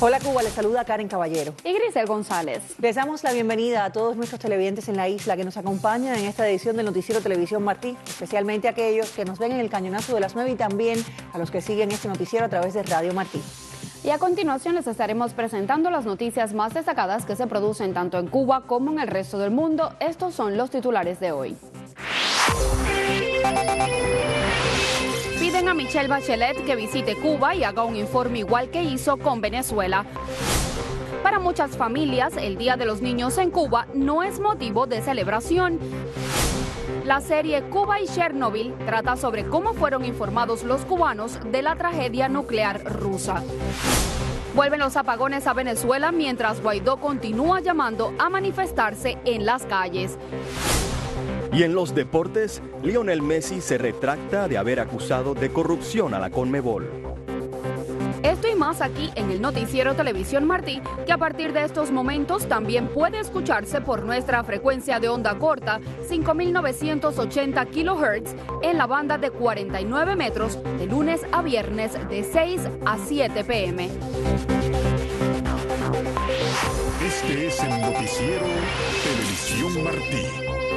Hola Cuba, les saluda Karen Caballero. Y Grisel González. Les damos la bienvenida a todos nuestros televidentes en la isla que nos acompañan en esta edición del Noticiero Televisión Martí, especialmente a aquellos que nos ven en el cañonazo de las 9 y también a los que siguen este noticiero a través de Radio Martí. Y a continuación les estaremos presentando las noticias más destacadas que se producen tanto en Cuba como en el resto del mundo. Estos son los titulares de hoy. Piden a Michelle Bachelet que visite Cuba y haga un informe igual que hizo con Venezuela. Para muchas familias, el Día de los Niños en Cuba no es motivo de celebración. La serie Cuba y Chernobyl trata sobre cómo fueron informados los cubanos de la tragedia nuclear rusa. Vuelven los apagones a Venezuela mientras Guaidó continúa llamando a manifestarse en las calles. Y en los deportes, Lionel Messi se retracta de haber acusado de corrupción a la Conmebol. Esto y más aquí en el Noticiero Televisión Martí, que a partir de estos momentos también puede escucharse por nuestra frecuencia de onda corta, 5.980 kHz, en la banda de 49 metros, de lunes a viernes de 6 a 7 p.m. Este es el Noticiero Televisión Martí.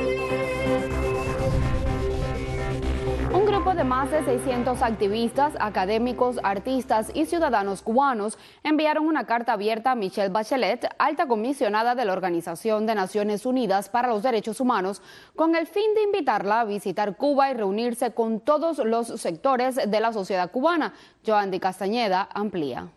Un grupo de más de 600 activistas, académicos, artistas y ciudadanos cubanos enviaron una carta abierta a Michelle Bachelet, alta comisionada de la Organización de Naciones Unidas para los Derechos Humanos, con el fin de invitarla a visitar Cuba y reunirse con todos los sectores de la sociedad cubana. Joandy Castañeda amplía.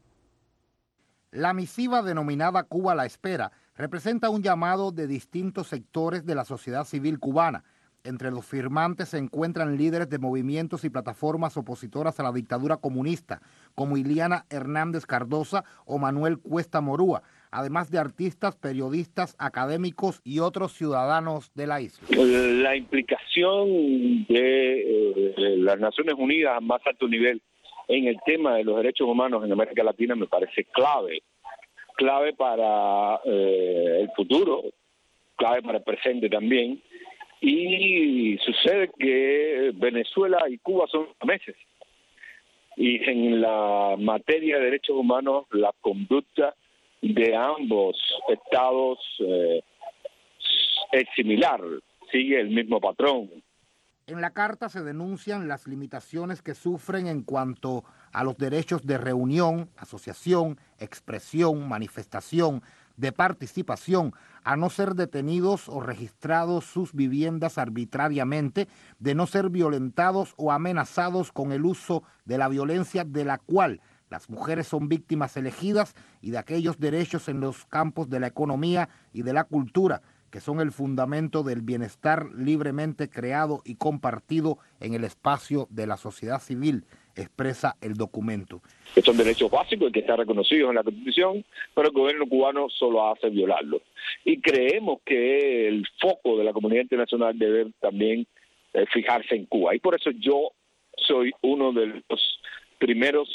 La misiva denominada Cuba a la Espera representa un llamado de distintos sectores de la sociedad civil cubana. Entre los firmantes se encuentran líderes de movimientos y plataformas opositoras a la dictadura comunista, como Iliana Hernández Cardosa o Manuel Cuesta Morúa, además de artistas, periodistas, académicos y otros ciudadanos de la isla. La implicación de las Naciones Unidas a más alto nivel en el tema de los derechos humanos en América Latina me parece clave para el futuro, clave para el presente también. Y sucede que Venezuela y Cuba son meses. Y en la materia de derechos humanos, la conducta de ambos estados es similar, sigue el mismo patrón. En la carta se denuncian las limitaciones que sufren en cuanto a los derechos de reunión, asociación, expresión, manifestación, de participación, a no ser detenidos o registrados sus viviendas arbitrariamente, de no ser violentados o amenazados con el uso de la violencia de la cual las mujeres son víctimas elegidas y de aquellos derechos en los campos de la economía y de la cultura, que son el fundamento del bienestar libremente creado y compartido en el espacio de la sociedad civil, expresa el documento. Que son derechos básicos que están reconocidos en la Constitución, pero el gobierno cubano solo hace violarlos. Y creemos que el foco de la comunidad internacional debe también fijarse en Cuba. Y por eso yo soy uno de los primeros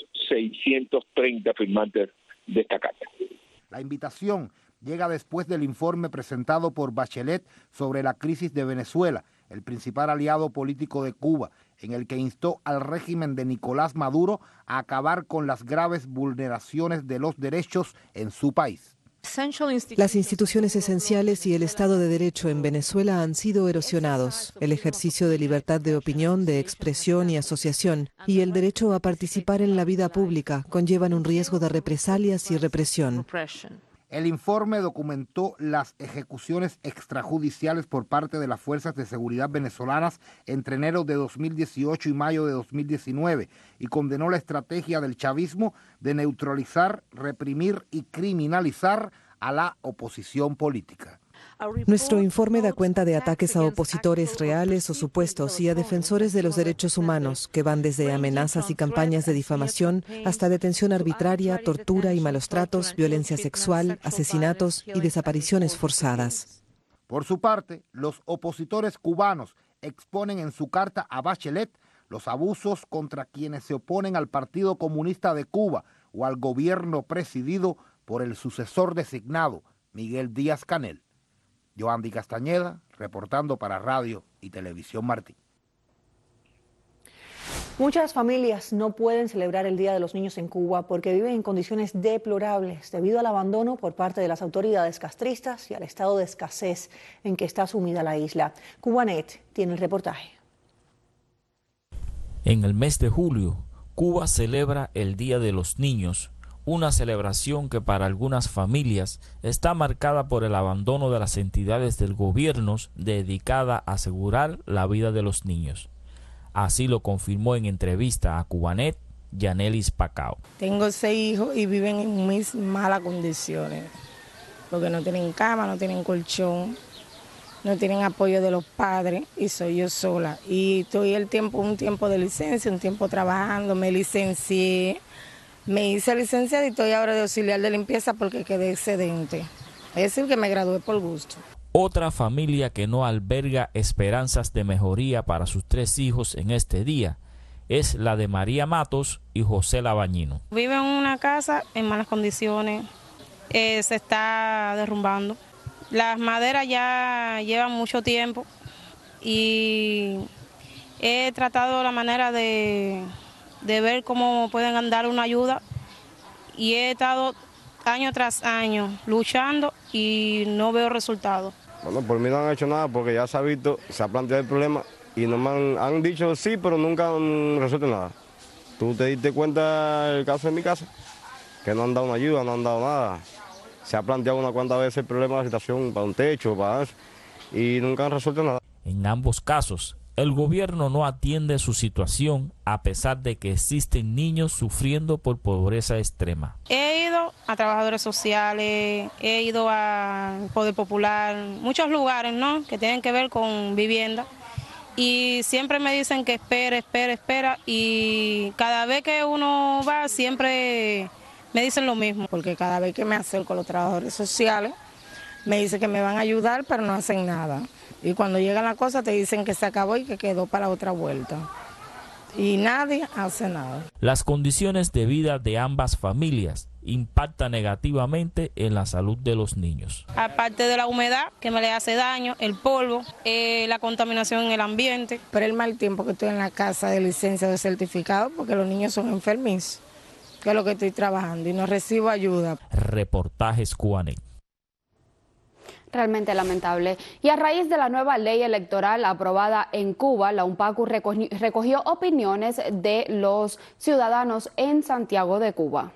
630 firmantes de esta carta. La invitación llega después del informe presentado por Bachelet sobre la crisis de Venezuela, el principal aliado político de Cuba, en el que instó al régimen de Nicolás Maduro a acabar con las graves vulneraciones de los derechos en su país. Las instituciones esenciales y el Estado de Derecho en Venezuela han sido erosionados. El ejercicio de libertad de opinión, de expresión y asociación y el derecho a participar en la vida pública conllevan un riesgo de represalias y represión. El informe documentó las ejecuciones extrajudiciales por parte de las fuerzas de seguridad venezolanas entre enero de 2018 y mayo de 2019 y condenó la estrategia del chavismo de neutralizar, reprimir y criminalizar a la oposición política. Nuestro informe da cuenta de ataques a opositores reales o supuestos y a defensores de los derechos humanos, que van desde amenazas y campañas de difamación hasta detención arbitraria, tortura y malos tratos, violencia sexual, asesinatos y desapariciones forzadas. Por su parte, los opositores cubanos exponen en su carta a Bachelet los abusos contra quienes se oponen al Partido Comunista de Cuba o al gobierno presidido por el sucesor designado, Miguel Díaz-Canel. Joandy Castañeda, reportando para Radio y Televisión Martí. Muchas familias no pueden celebrar el Día de los Niños en Cuba porque viven en condiciones deplorables debido al abandono por parte de las autoridades castristas y al estado de escasez en que está sumida la isla. Cubanet tiene el reportaje. En el mes de julio, Cuba celebra el Día de los Niños, una celebración que para algunas familias está marcada por el abandono de las entidades del gobierno dedicada a asegurar la vida de los niños. Así lo confirmó en entrevista a Cubanet Yanelis Pacao. Tengo 6 hijos y viven en muy malas condiciones, porque no tienen cama, no tienen colchón, no tienen apoyo de los padres y soy yo sola. Y estoy un tiempo de licencia, un tiempo trabajando, me licencié, me hice licenciada y estoy ahora de auxiliar de limpieza porque quedé excedente. Es decir, que me gradué por gusto. Otra familia que no alberga esperanzas de mejoría para sus 3 hijos en este día es la de María Matos y José Labañino. Vive en una casa en malas condiciones, se está derrumbando. Las maderas ya llevan mucho tiempo y he tratado la manera de ver cómo pueden dar una ayuda y he estado año tras año luchando y no veo resultados. Bueno, por mí no han hecho nada porque ya se ha visto, se ha planteado el problema y no me han dicho sí, pero nunca han resuelto nada. ¿Tú te diste cuenta del caso de mi casa? Que no han dado una ayuda, no han dado nada. Se ha planteado unas cuantas veces el problema de la situación para un techo, para eso, y nunca han resuelto nada. En ambos casos, el gobierno no atiende su situación a pesar de que existen niños sufriendo por pobreza extrema. He ido a trabajadores sociales, he ido a Poder Popular, muchos lugares, ¿no?, que tienen que ver con vivienda. Y siempre me dicen que espera, y cada vez que uno va siempre me dicen lo mismo. Porque cada vez que me acerco a los trabajadores sociales, me dicen que me van a ayudar, pero no hacen nada. Y cuando llegan las cosas te dicen que se acabó y que quedó para otra vuelta. Y nadie hace nada. Las condiciones de vida de ambas familias impactan negativamente en la salud de los niños. Aparte de la humedad que me le hace daño, el polvo, la contaminación en el ambiente. Pero el mal tiempo que estoy en la casa de licencia de certificado, porque los niños son enfermizos, que es lo que estoy trabajando y no recibo ayuda. Reportajes Cubanet. Realmente lamentable. Y a raíz de la nueva ley electoral aprobada en Cuba, la UNPACU recogió opiniones de los ciudadanos en Santiago de Cuba.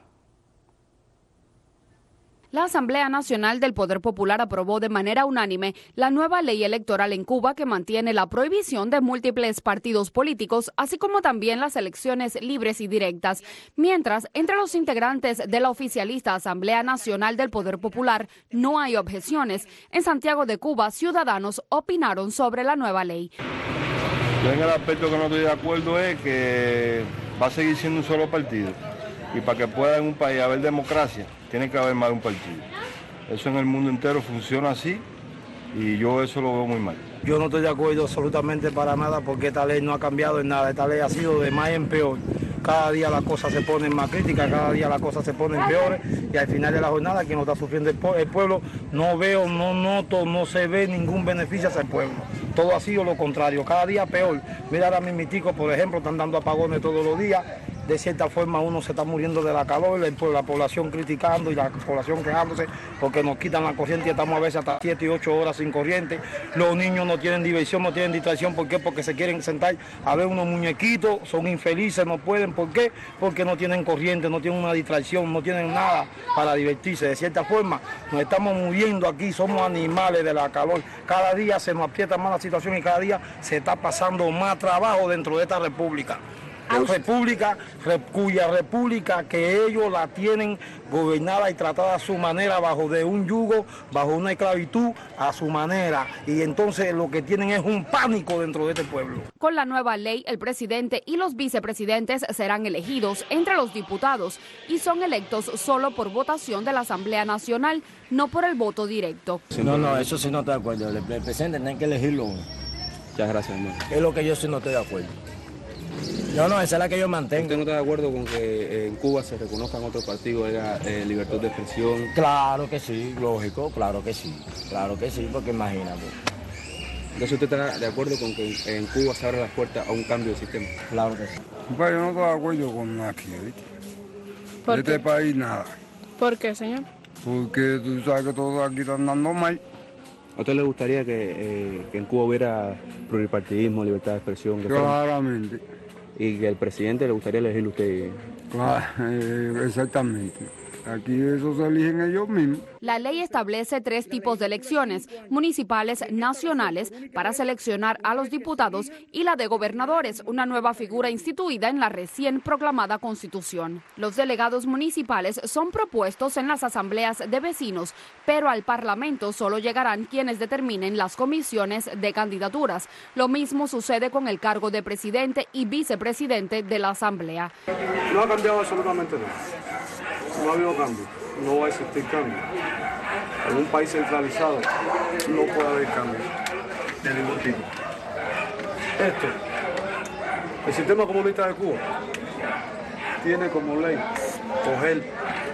La Asamblea Nacional del Poder Popular aprobó de manera unánime la nueva ley electoral en Cuba que mantiene la prohibición de múltiples partidos políticos, así como también las elecciones libres y directas. Mientras, entre los integrantes de la oficialista Asamblea Nacional del Poder Popular no hay objeciones. En Santiago de Cuba, ciudadanos opinaron sobre la nueva ley. Yo en el aspecto que no estoy de acuerdo es que va a seguir siendo un solo partido. Y para que pueda en un país haber democracia, tiene que haber más de un partido. Eso en el mundo entero funciona así y yo eso lo veo muy mal. Yo no estoy de acuerdo absolutamente para nada porque esta ley no ha cambiado en nada. Esta ley ha sido de más en peor. Cada día las cosas se ponen más críticas, cada día las cosas se ponen peores y al final de la jornada quien no está sufriendo el pueblo, no veo, no noto, no se ve ningún beneficio hacia el pueblo. Todo ha sido lo contrario, cada día peor. Mira ahora mismitico, por ejemplo, están dando apagones todos los días. De cierta forma uno se está muriendo de la calor, la población criticando y la población quejándose porque nos quitan la corriente y estamos a veces hasta 7 y 8 horas sin corriente. Los niños no tienen diversión, no tienen distracción. ¿Por qué? Porque se quieren sentar a ver unos muñequitos, son infelices, no pueden. ¿Por qué? Porque no tienen corriente, no tienen una distracción, no tienen nada para divertirse. De cierta forma nos estamos muriendo aquí, somos animales de la calor. Cada día se nos aprieta más la situación y cada día se está pasando más trabajo dentro de esta república. Cuya república que ellos la tienen gobernada y tratada a su manera, bajo de un yugo, bajo una esclavitud a su manera. Y entonces lo que tienen es un pánico dentro de este pueblo. Con la nueva ley, el presidente y los vicepresidentes serán elegidos entre los diputados y son electos solo por votación de la Asamblea Nacional, no por el voto directo. No, eso sí no estoy de acuerdo. El presidente tiene que elegirlo uno. Muchas gracias, hermano. Es lo que yo sí no estoy de acuerdo. No, esa es la que yo mantengo. ¿Usted no está de acuerdo con que en Cuba se reconozcan otros partidos, haya libertad de expresión? Claro que sí, lógico, claro que sí, porque imagínate. Entonces usted está de acuerdo con que en Cuba se abran las puertas a un cambio de sistema. Claro que sí. Pues yo no estoy de acuerdo con aquí, ¿viste? ¿Por Este qué? país nada. ¿Por qué, señor? Porque tú sabes que todo aquí está andando mal. ¿A usted le gustaría que en Cuba hubiera pluripartidismo, libertad de expresión? Claramente. Y que el presidente le gustaría elegirle usted. Claro, exactamente. Aquí eso se eligen ellos mismos. La ley establece 3 tipos de elecciones, municipales, nacionales, para seleccionar a los diputados, y la de gobernadores, una nueva figura instituida en la recién proclamada Constitución. Los delegados municipales son propuestos en las asambleas de vecinos, pero al Parlamento solo llegarán quienes determinen las comisiones de candidaturas. Lo mismo sucede con el cargo de presidente y vicepresidente de la asamblea. No ha cambiado absolutamente nada. No ha habido cambio, no va a existir cambio. En un país centralizado no puede haber cambio de ningún tipo. Esto, el sistema comunista de Cuba tiene como ley coger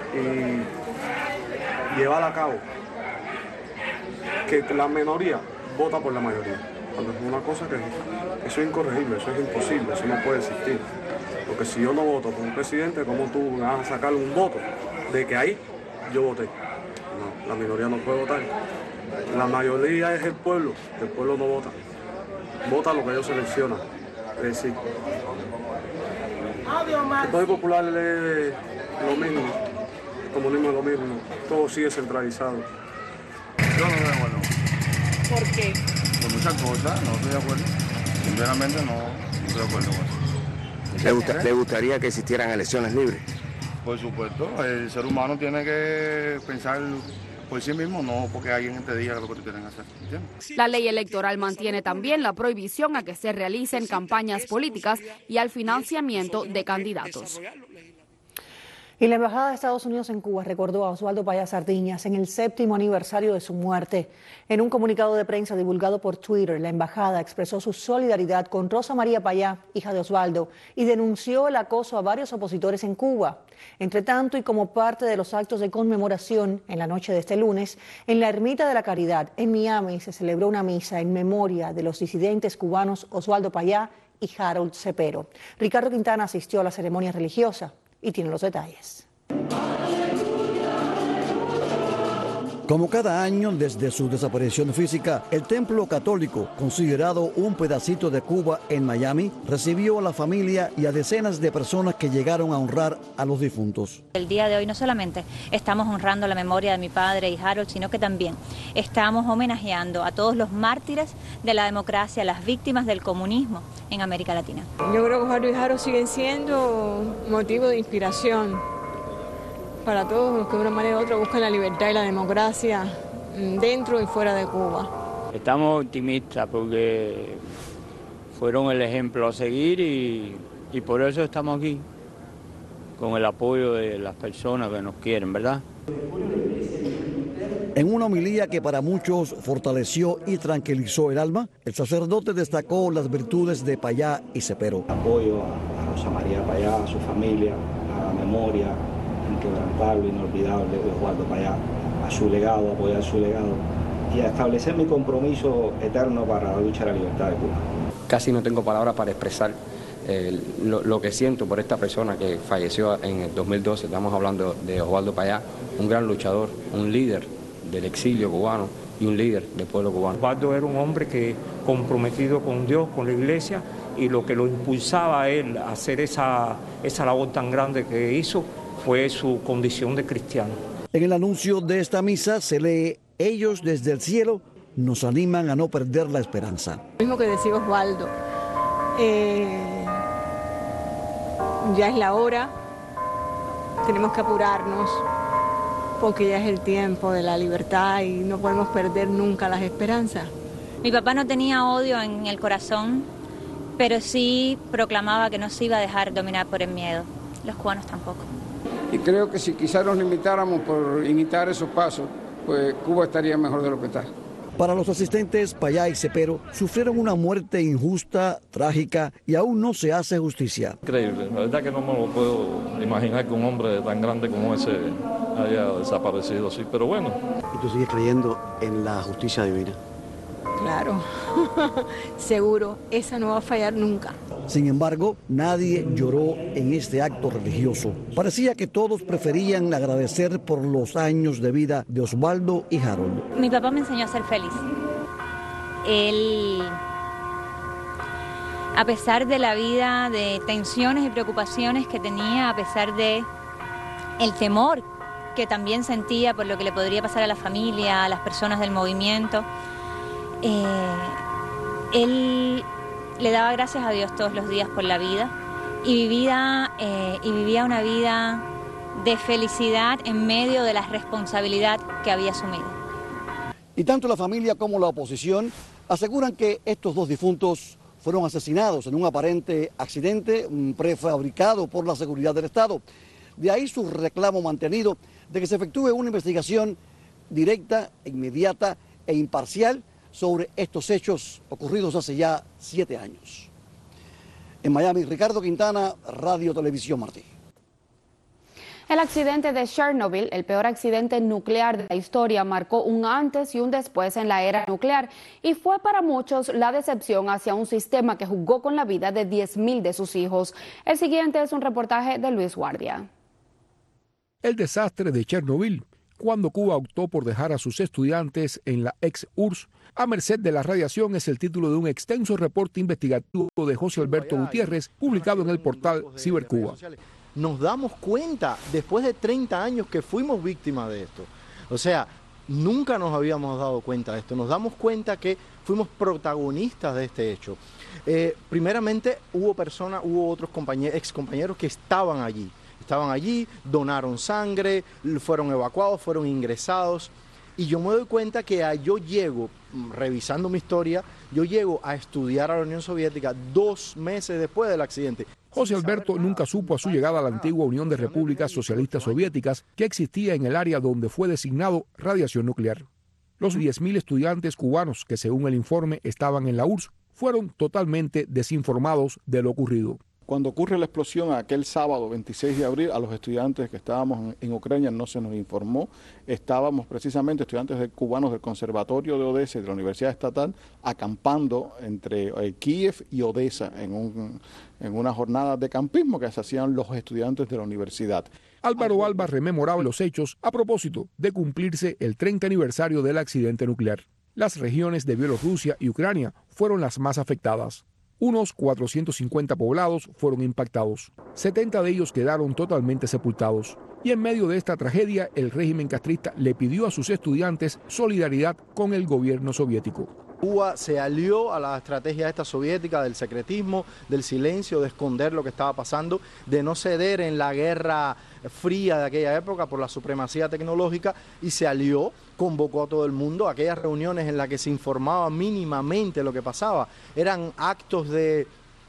y llevar a cabo que la minoría vota por la mayoría. Cuando es una cosa que eso es incorregible, eso es imposible, eso no puede existir. Porque si yo no voto por un presidente, ¿cómo tú me vas a sacar un voto de que ahí yo voté? No, la minoría no puede votar. La mayoría es el pueblo no vota. Vota lo que ellos seleccionan. Es decir, el Partido Popular es lo mismo, el comunismo es lo mismo, todo sigue centralizado. Yo no estoy de acuerdo. ¿Por qué? Por muchas cosas, no estoy de acuerdo. Sinceramente no estoy de acuerdo con eso. ¿Le gustaría que existieran elecciones libres? Por supuesto, el ser humano tiene que pensar por sí mismo, no porque alguien te diga lo que tú tienes que hacer. ¿Entiendes? La ley electoral mantiene también la prohibición a que se realicen campañas políticas y al financiamiento de candidatos. Y la Embajada de Estados Unidos en Cuba recordó a Oswaldo Payá Sardiñas en el 7º aniversario de su muerte. En un comunicado de prensa divulgado por Twitter, la embajada expresó su solidaridad con Rosa María Payá, hija de Oswaldo, y denunció el acoso a varios opositores en Cuba. Entre tanto, y como parte de los actos de conmemoración, en la noche de este lunes, en la Ermita de la Caridad, en Miami, se celebró una misa en memoria de los disidentes cubanos Oswaldo Payá y Harold Cepero. Ricardo Quintana asistió a la ceremonia religiosa y tiene los detalles. Como cada año desde su desaparición física, el templo católico, considerado un pedacito de Cuba en Miami, recibió a la familia y a decenas de personas que llegaron a honrar a los difuntos. El día de hoy no solamente estamos honrando la memoria de mi padre y Harold, sino que también estamos homenajeando a todos los mártires de la democracia, las víctimas del comunismo en América Latina. Yo creo que Harold y Harold siguen siendo motivo de inspiración para todos los que de una manera u otra buscan la libertad y la democracia dentro y fuera de Cuba. Estamos optimistas porque fueron el ejemplo a seguir y por eso estamos aquí, con el apoyo de las personas que nos quieren, ¿verdad? En una homilía que para muchos fortaleció y tranquilizó el alma, el sacerdote destacó las virtudes de Payá y Cepero. Apoyo a Rosa María Payá, a su familia, a la memoria inquebrantable, inolvidable de Oswaldo Payá, a su legado, apoyar su legado y a establecer mi compromiso eterno para la lucha de la libertad de Cuba. Casi no tengo palabras para expresar lo que siento por esta persona que falleció en el 2012. Estamos hablando de Oswaldo Payá, un gran luchador, un líder del exilio cubano y un líder del pueblo cubano. Oswaldo era un hombre que comprometido con Dios, con la iglesia, y lo que lo impulsaba a él a hacer esa labor tan grande que hizo fue su condición de cristiano. En el anuncio de esta misa se lee: ellos desde el cielo nos animan a no perder la esperanza. Lo mismo que decía Oswaldo, ya es la hora, tenemos que apurarnos porque ya es el tiempo de la libertad y no podemos perder nunca las esperanzas. Mi papá no tenía odio en el corazón, pero sí proclamaba que no se iba a dejar dominar por el miedo. Los cubanos tampoco. Y creo que si quizás nos limitáramos por imitar esos pasos, pues Cuba estaría mejor de lo que está. Para los asistentes, Payá y Cepero sufrieron una muerte injusta, trágica, y aún no se hace justicia. Increíble, la verdad que no me lo puedo imaginar que un hombre tan grande como ese haya desaparecido así, pero bueno. ¿Y tú sigues creyendo en la justicia divina? Claro, seguro, esa no va a fallar nunca. Sin embargo, nadie lloró en este acto religioso. Parecía que todos preferían agradecer por los años de vida de Osvaldo y Harold. Mi papá me enseñó a ser feliz. Él, a pesar de la vida, de tensiones y preocupaciones que tenía, a pesar de el temor que también sentía por lo que le podría pasar a la familia, a las personas del movimiento, él le daba gracias a Dios todos los días por la vida y vivía una vida de felicidad en medio de la responsabilidad que había asumido. Y tanto la familia como la oposición aseguran que estos dos difuntos fueron asesinados en un aparente accidente prefabricado por la seguridad del Estado. De ahí su reclamo mantenido de que se efectúe una investigación directa, inmediata e imparcial sobre estos hechos ocurridos hace ya 7 años. En Miami, Ricardo Quintana, Radio Televisión Martí. El accidente de Chernobyl, el peor accidente nuclear de la historia, marcó un antes y un después en la era nuclear y fue para muchos la decepción hacia un sistema que jugó con la vida de 10.000 de sus hijos. El siguiente es un reportaje de Luis Guardia. El desastre de Chernobyl, cuando Cuba optó por dejar a sus estudiantes en la ex URSS a merced de la radiación, es el título de un extenso reporte investigativo de José Alberto Gutiérrez, publicado en el portal Cibercuba. Nos damos cuenta, después de 30 años, que fuimos víctimas de esto. O sea, nunca nos habíamos dado cuenta de esto. Nos damos cuenta que fuimos protagonistas de este hecho. Primeramente, hubo otros ex compañeros que estaban allí, donaron sangre, fueron evacuados, fueron ingresados. Y yo me doy cuenta que yo llego, revisando mi historia, yo llego a estudiar a la Unión Soviética 2 meses después del accidente. José Alberto nunca supo a su llegada a la antigua Unión de Repúblicas Socialistas Soviéticas que existía en el área donde fue designado radiación nuclear. Los 10.000 estudiantes cubanos que, según el informe, estaban en la URSS fueron totalmente desinformados de lo ocurrido. Cuando ocurre la explosión aquel sábado 26 de abril, a los estudiantes que estábamos en Ucrania no se nos informó. Estábamos precisamente estudiantes cubanos del Conservatorio de Odessa y de la Universidad Estatal acampando entre Kiev y Odessa en una jornada de campismo que se hacían los estudiantes de la universidad. Álvaro Alba rememoraba los hechos a propósito de cumplirse el 30 aniversario del accidente nuclear. Las regiones de Bielorrusia y Ucrania fueron las más afectadas. Unos 450 poblados fueron impactados. 70 de ellos quedaron totalmente sepultados. Y en medio de esta tragedia, el régimen castrista le pidió a sus estudiantes solidaridad con el gobierno soviético. Cuba se alió a la estrategia esta soviética del secretismo, del silencio, de esconder lo que estaba pasando, de no ceder en la guerra fría de aquella época por la supremacía tecnológica, y se alió, convocó a todo el mundo a aquellas reuniones en las que se informaba mínimamente lo que pasaba. Eran actos de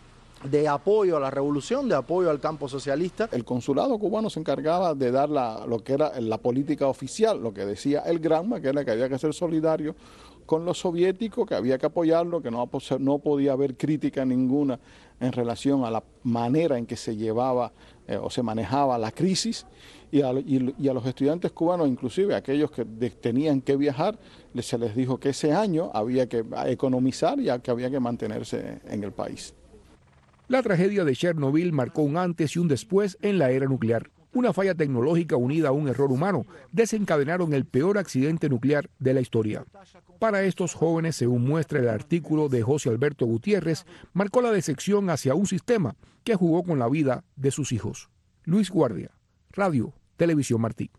apoyo a la revolución, de apoyo al campo socialista. El consulado cubano se encargaba de dar lo que era la política oficial, lo que decía el Granma, que era que había que ser solidario con los soviéticos, que había que apoyarlo, que no podía haber crítica ninguna en relación a la manera en que se llevaba o se manejaba la crisis, y a los estudiantes cubanos, inclusive aquellos que tenían que viajar, se les dijo que ese año había que economizar y que había que mantenerse en el país. La tragedia de Chernobyl marcó un antes y un después en la era nuclear. Una falla tecnológica unida a un error humano desencadenaron el peor accidente nuclear de la historia. Para estos jóvenes, según muestra el artículo de José Alberto Gutiérrez, marcó la decepción hacia un sistema que jugó con la vida de sus hijos. Luis Guardia, Radio Televisión Martí.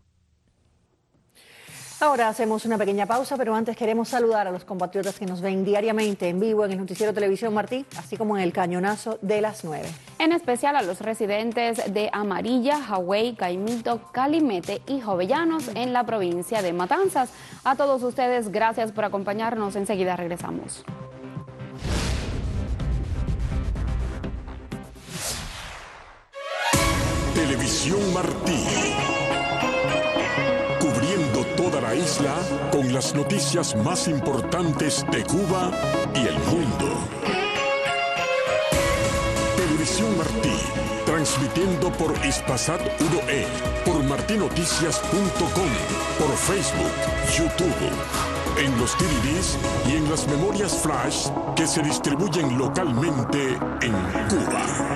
Ahora hacemos una pequeña pausa, pero antes queremos saludar a los compatriotas que nos ven diariamente en vivo en el Noticiero Televisión Martí, así como en el Cañonazo de las 9. En especial a los residentes de Amarilla, Hawái, Caimito, Calimete y Jovellanos en la provincia de Matanzas. A todos ustedes, gracias por acompañarnos. Enseguida regresamos. Televisión Martí. Cubriendo toda la isla con las noticias más importantes de Cuba y el mundo. Televisión Martí, transmitiendo por Hispasat 1E, por martinoticias.com, por Facebook, YouTube. en los DVDs y en las memorias flash que se distribuyen localmente en Cuba.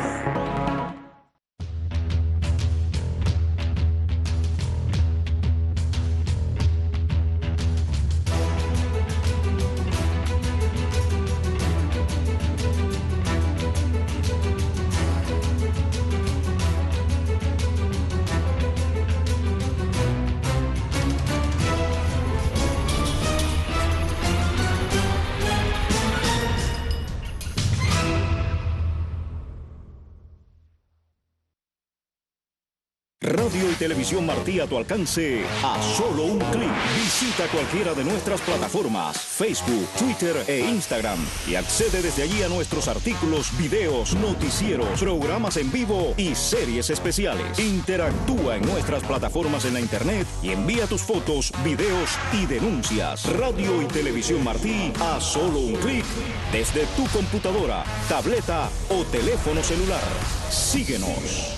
Radio y Televisión Martí a tu alcance a solo un clic. Visita cualquiera de nuestras plataformas, Facebook, Twitter e Instagram y accede desde allí a nuestros artículos, videos, noticieros, programas en vivo y series especiales. Interactúa en nuestras plataformas en la internet y envía tus fotos, videos y denuncias. Radio y Televisión Martí a solo un clic desde tu computadora, tableta o teléfono celular. Síguenos.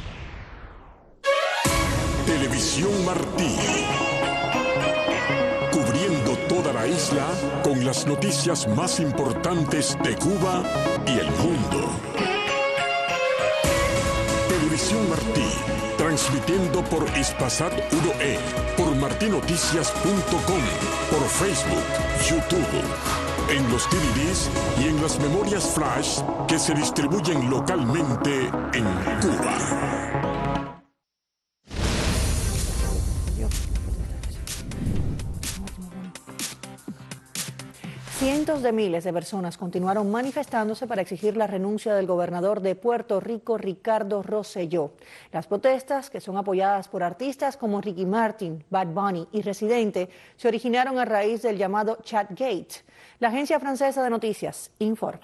Televisión Martí, cubriendo toda la isla con las noticias más importantes de Cuba y el mundo. Televisión Martí, transmitiendo por Hispasat 1E, por martinoticias.com, por Facebook, YouTube, en los DVDs y en las memorias flash que se distribuyen localmente en Cuba. Cientos de miles de personas continuaron manifestándose para exigir la renuncia del gobernador de Puerto Rico, Ricardo Rosselló. Las protestas, que son apoyadas por artistas como Ricky Martin, Bad Bunny y Residente, se originaron a raíz del llamado Chatgate. La agencia francesa de noticias informa.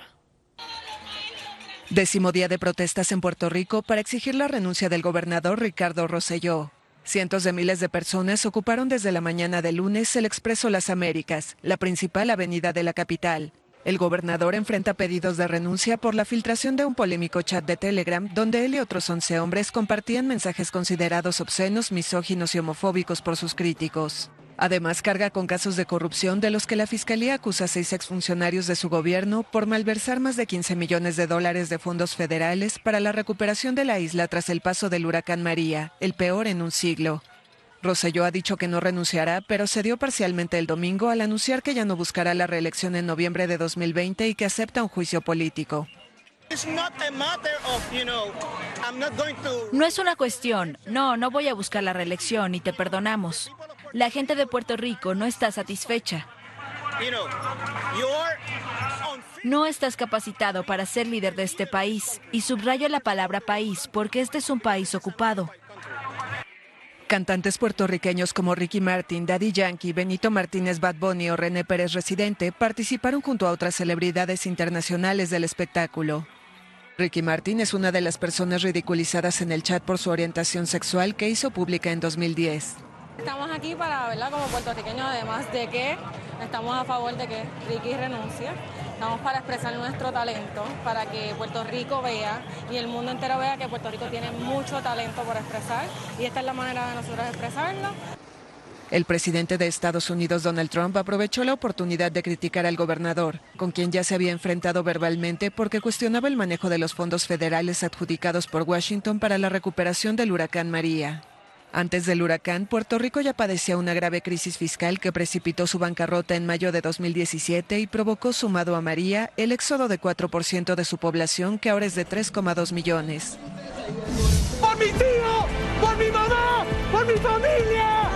10º día de protestas en Puerto Rico para exigir la renuncia del gobernador Ricardo Rosselló. Cientos de miles de personas ocuparon desde la mañana del lunes el Expreso Las Américas, la principal avenida de la capital. El gobernador enfrenta pedidos de renuncia por la filtración de un polémico chat de Telegram donde él y otros 11 hombres compartían mensajes considerados obscenos, misóginos y homofóbicos por sus críticos. Además, carga con casos de corrupción de los que la Fiscalía acusa a 6 exfuncionarios de su gobierno por malversar más de $15 millones de fondos federales para la recuperación de la isla tras el paso del huracán María, el peor en un siglo. Rosselló ha dicho que no renunciará, pero cedió parcialmente el domingo al anunciar que ya no buscará la reelección en noviembre de 2020 y que acepta un juicio político. No es una cuestión. No voy a buscar la reelección y te perdonamos. La gente de Puerto Rico no está satisfecha. No estás capacitado para ser líder de este país. Y subrayo la palabra país porque este es un país ocupado. Cantantes puertorriqueños como Ricky Martin, Daddy Yankee, Benito Martínez, Bad Bunny o René Pérez Residente participaron junto a otras celebridades internacionales del espectáculo. Ricky Martin es una de las personas ridiculizadas en el chat por su orientación sexual que hizo pública en 2010. Estamos aquí para, ¿verdad?, como puertorriqueños, además de que estamos a favor de que Ricky renuncie. Estamos para expresar nuestro talento, para que Puerto Rico vea y el mundo entero vea que Puerto Rico tiene mucho talento por expresar y esta es la manera de nosotros expresarlo. El presidente de Estados Unidos, Donald Trump, aprovechó la oportunidad de criticar al gobernador, con quien ya se había enfrentado verbalmente porque cuestionaba el manejo de los fondos federales adjudicados por Washington para la recuperación del huracán María. Antes del huracán, Puerto Rico ya padecía una grave crisis fiscal que precipitó su bancarrota en mayo de 2017 y provocó, sumado a María, el éxodo de 4% de su población, que ahora es de 3,2 millones. ¡Por mi tío! ¡Por mi mamá! ¡Por mi familia!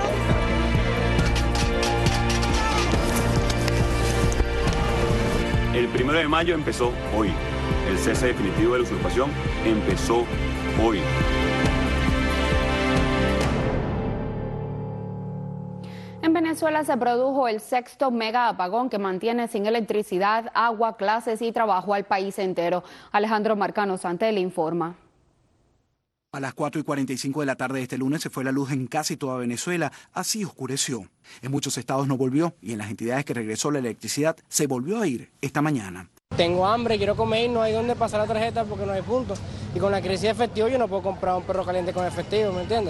El 1 de mayo empezó hoy. El cese definitivo de la usurpación empezó hoy. En Venezuela se produjo el 6º mega apagón que mantiene sin electricidad, agua, clases y trabajo al país entero. Alejandro Marcano Santel informa. A las 4:45 de la tarde de este lunes se fue la luz en casi toda Venezuela, así oscureció. En muchos estados no volvió y en las entidades que regresó la electricidad se volvió a ir esta mañana. Tengo hambre, quiero comer y no hay dónde pasar la tarjeta porque no hay puntos. Y con la crisis de efectivo yo no puedo comprar un perro caliente con efectivo, ¿me entiendes?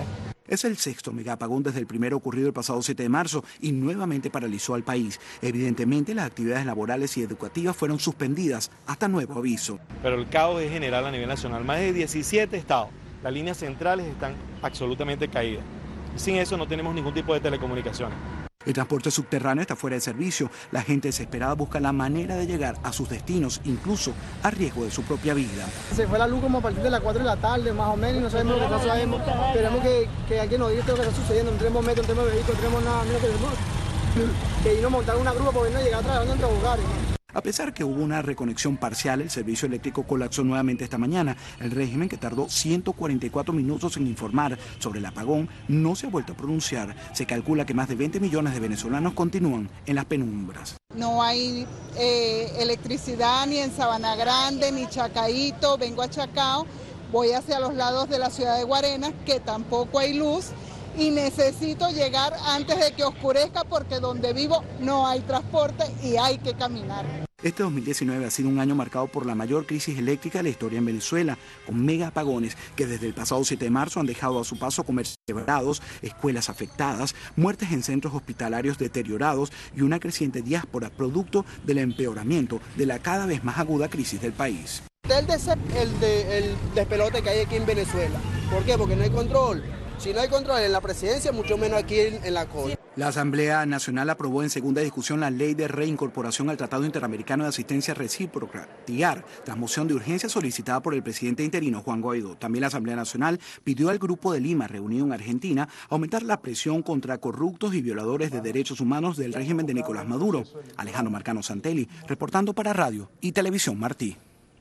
Es el sexto megaapagón desde el primero ocurrido el pasado 7 de marzo y nuevamente paralizó al país. Evidentemente, las actividades laborales y educativas fueron suspendidas hasta nuevo aviso. Pero el caos es general a nivel nacional. Más de 17 estados. Las líneas centrales están absolutamente caídas. Sin eso no tenemos ningún tipo de telecomunicaciones. El transporte subterráneo está fuera de servicio. La gente desesperada busca la manera de llegar a sus destinos, incluso a riesgo de su propia vida. Se fue la luz como a partir de las 4 de la tarde, más o menos, y no sabemos lo que está sucediendo. Queremos que alguien nos diga lo que está sucediendo. No tenemos metro, no tenemos vehículos, no tenemos nada. Mira, queremos que irnos a montar una grúa para irnos a llegar trabajando entre hogares. A pesar que hubo una reconexión parcial, el servicio eléctrico colapsó nuevamente esta mañana. El régimen, que tardó 144 minutos en informar sobre el apagón, no se ha vuelto a pronunciar. Se calcula que más de 20 millones de venezolanos continúan en las penumbras. No hay electricidad ni en Sabana Grande, ni Chacaíto. Vengo a Chacao, voy hacia los lados de la ciudad de Guarenas, que tampoco hay luz. Y necesito llegar antes de que oscurezca porque donde vivo no hay transporte y hay que caminar. Este 2019 ha sido un año marcado por la mayor crisis eléctrica de la historia en Venezuela, con mega apagones que desde el pasado 7 de marzo han dejado a su paso comercios quebrados, escuelas afectadas, muertes en centros hospitalarios deteriorados y una creciente diáspora producto del empeoramiento de la cada vez más aguda crisis del país. El despelote que hay aquí en Venezuela. ¿Por qué? Porque no hay control. Si no hay control en la presidencia, mucho menos aquí en la COI. La Asamblea Nacional aprobó en segunda discusión la ley de reincorporación al Tratado Interamericano de Asistencia Recíproca, TIAR, tras moción de urgencia solicitada por el presidente interino Juan Guaidó. También la Asamblea Nacional pidió al Grupo de Lima, reunido en Argentina, aumentar la presión contra corruptos y violadores de derechos humanos del régimen de Nicolás Maduro. Alejandro Marcano Santelli, reportando para Radio y Televisión Martí.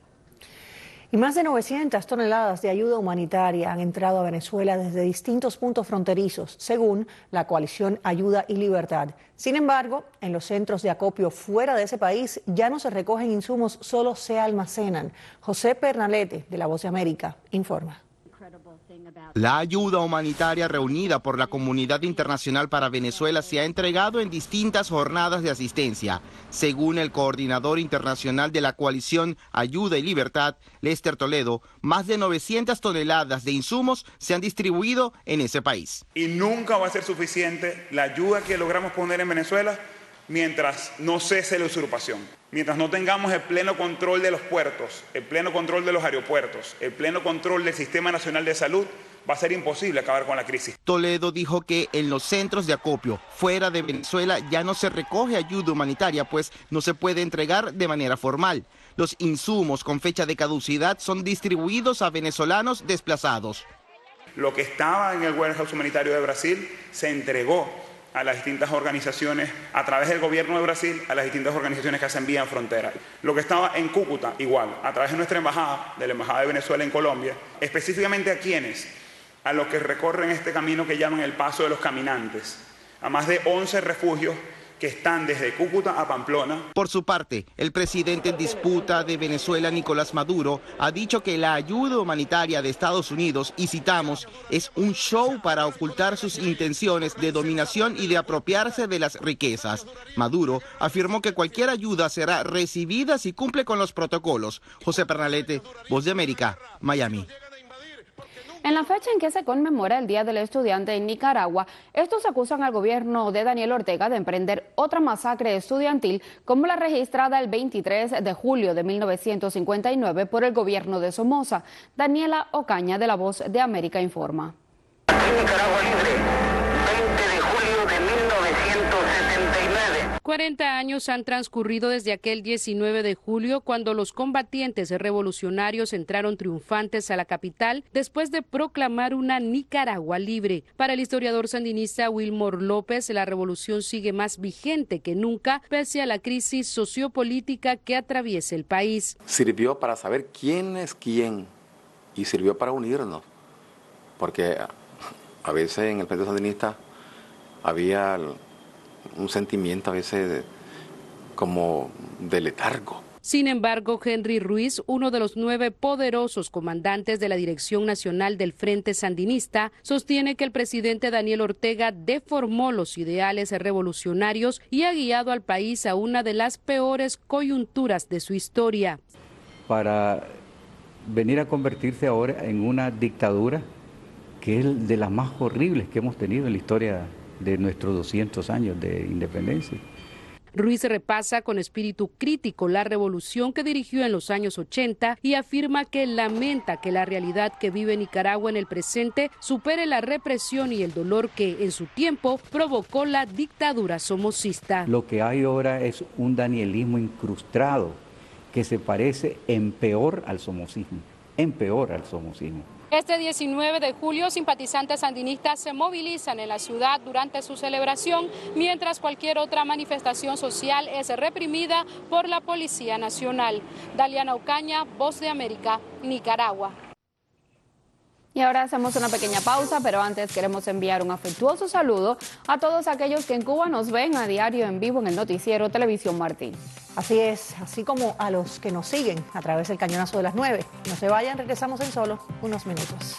Y más de 900 toneladas de ayuda humanitaria han entrado a Venezuela desde distintos puntos fronterizos, según la coalición Ayuda y Libertad. Sin embargo, en los centros de acopio fuera de ese país ya no se recogen insumos, solo se almacenan. José Pernalete, de La Voz de América, informa. La ayuda humanitaria reunida por la comunidad internacional para Venezuela se ha entregado en distintas jornadas de asistencia. Según el coordinador internacional de la coalición Ayuda y Libertad, Lester Toledo, más de 900 toneladas de insumos se han distribuido en ese país. Y nunca va a ser suficiente la ayuda que logramos poner en Venezuela mientras no cese la usurpación. Mientras no tengamos el pleno control de los puertos, el pleno control de los aeropuertos, el pleno control del Sistema Nacional de Salud, va a ser imposible acabar con la crisis. Toledo dijo que en los centros de acopio fuera de Venezuela ya no se recoge ayuda humanitaria, pues no se puede entregar de manera formal. Los insumos con fecha de caducidad son distribuidos a venezolanos desplazados. Lo que estaba en el warehouse humanitario de Brasil se entregó a las distintas organizaciones, a través del gobierno de Brasil, a las distintas organizaciones que hacen vía en frontera. Lo que estaba en Cúcuta, igual, a través de nuestra embajada, de la Embajada de Venezuela en Colombia, específicamente a quienes, a los que recorren este camino que llaman el Paso de los Caminantes, a más de 11 refugios que están desde Cúcuta a Pamplona. Por su parte, el presidente en disputa de Venezuela, Nicolás Maduro, ha dicho que la ayuda humanitaria de Estados Unidos, y citamos, es un show para ocultar sus intenciones de dominación y de apropiarse de las riquezas. Maduro afirmó que cualquier ayuda será recibida si cumple con los protocolos. José Pernalete, Voz de América, Miami. En la fecha en que se conmemora el Día del Estudiante en Nicaragua, estos acusan al gobierno de Daniel Ortega de emprender otra masacre estudiantil como la registrada el 23 de julio de 1959 por el gobierno de Somoza. Daniela Ocaña, de La Voz de América, informa. Nicaragua libre, 20 de julio de 1979. 40 años han transcurrido desde aquel 19 de julio, cuando los combatientes revolucionarios entraron triunfantes a la capital después de proclamar una Nicaragua libre. Para el historiador sandinista Wilmor López, la revolución sigue más vigente que nunca, pese a la crisis sociopolítica que atraviesa el país. Sirvió para saber quién es quién y sirvió para unirnos, porque a veces en el Frente Sandinista había un sentimiento a veces como de letargo. Sin embargo, Henry Ruiz, uno de los 9 poderosos comandantes de la Dirección Nacional del Frente Sandinista, sostiene que el presidente Daniel Ortega deformó los ideales revolucionarios y ha guiado al país a una de las peores coyunturas de su historia. Para venir a convertirse ahora en una dictadura que es de las más horribles que hemos tenido en la historia de nuestros 200 años de independencia. Ruiz repasa con espíritu crítico la revolución que dirigió en los años 80 y afirma que lamenta que la realidad que vive Nicaragua en el presente supere la represión y el dolor que en su tiempo provocó la dictadura somocista. Lo que hay ahora es un danielismo incrustado que se parece en peor al somocismo, Este 19 de julio, simpatizantes sandinistas se movilizan en la ciudad durante su celebración, mientras cualquier otra manifestación social es reprimida por la Policía Nacional. Daliana Ocaña, Voz de América, Nicaragua. Y ahora hacemos una pequeña pausa, pero antes queremos enviar un afectuoso saludo a todos aquellos que en Cuba nos ven a diario en vivo en el noticiero Televisión Martí. Así es, así como a los que nos siguen a través del cañonazo de las 9. No se vayan, regresamos en solo unos minutos.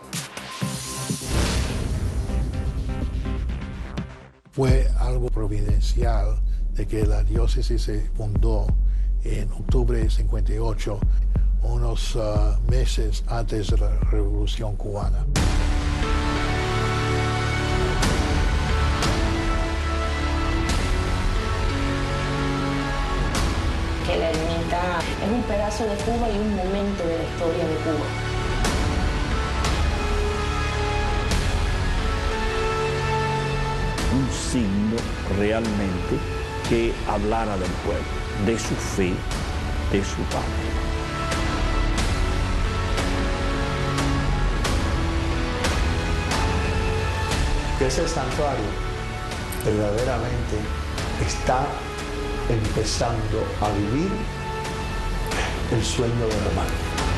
Fue algo providencial de que la diócesis se fundó en octubre de 58, unos meses antes de la Revolución Cubana. Que la ermita es un pedazo de Cuba y un momento de la historia de Cuba. Un signo realmente que hablara del pueblo, de su fe, de su patria. Que ese santuario verdaderamente está empezando a vivir el sueño de la madre.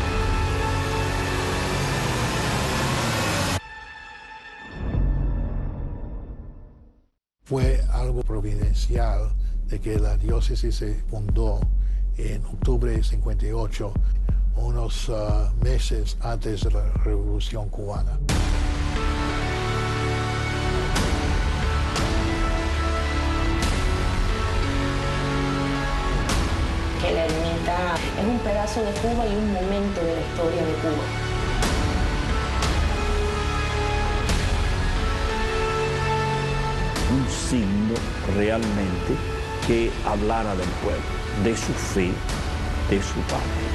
Fue algo providencial de que la diócesis se fundó en octubre de 58, unos meses antes de la Revolución Cubana. Que la ermita es un pedazo de Cuba y un momento de la historia de Cuba. Un signo realmente que hablara del pueblo, de su fe, de su patria.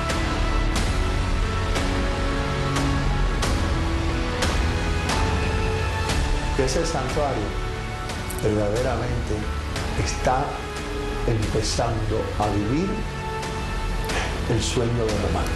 Que ese santuario verdaderamente está empezando a vivir el sueño de la madre.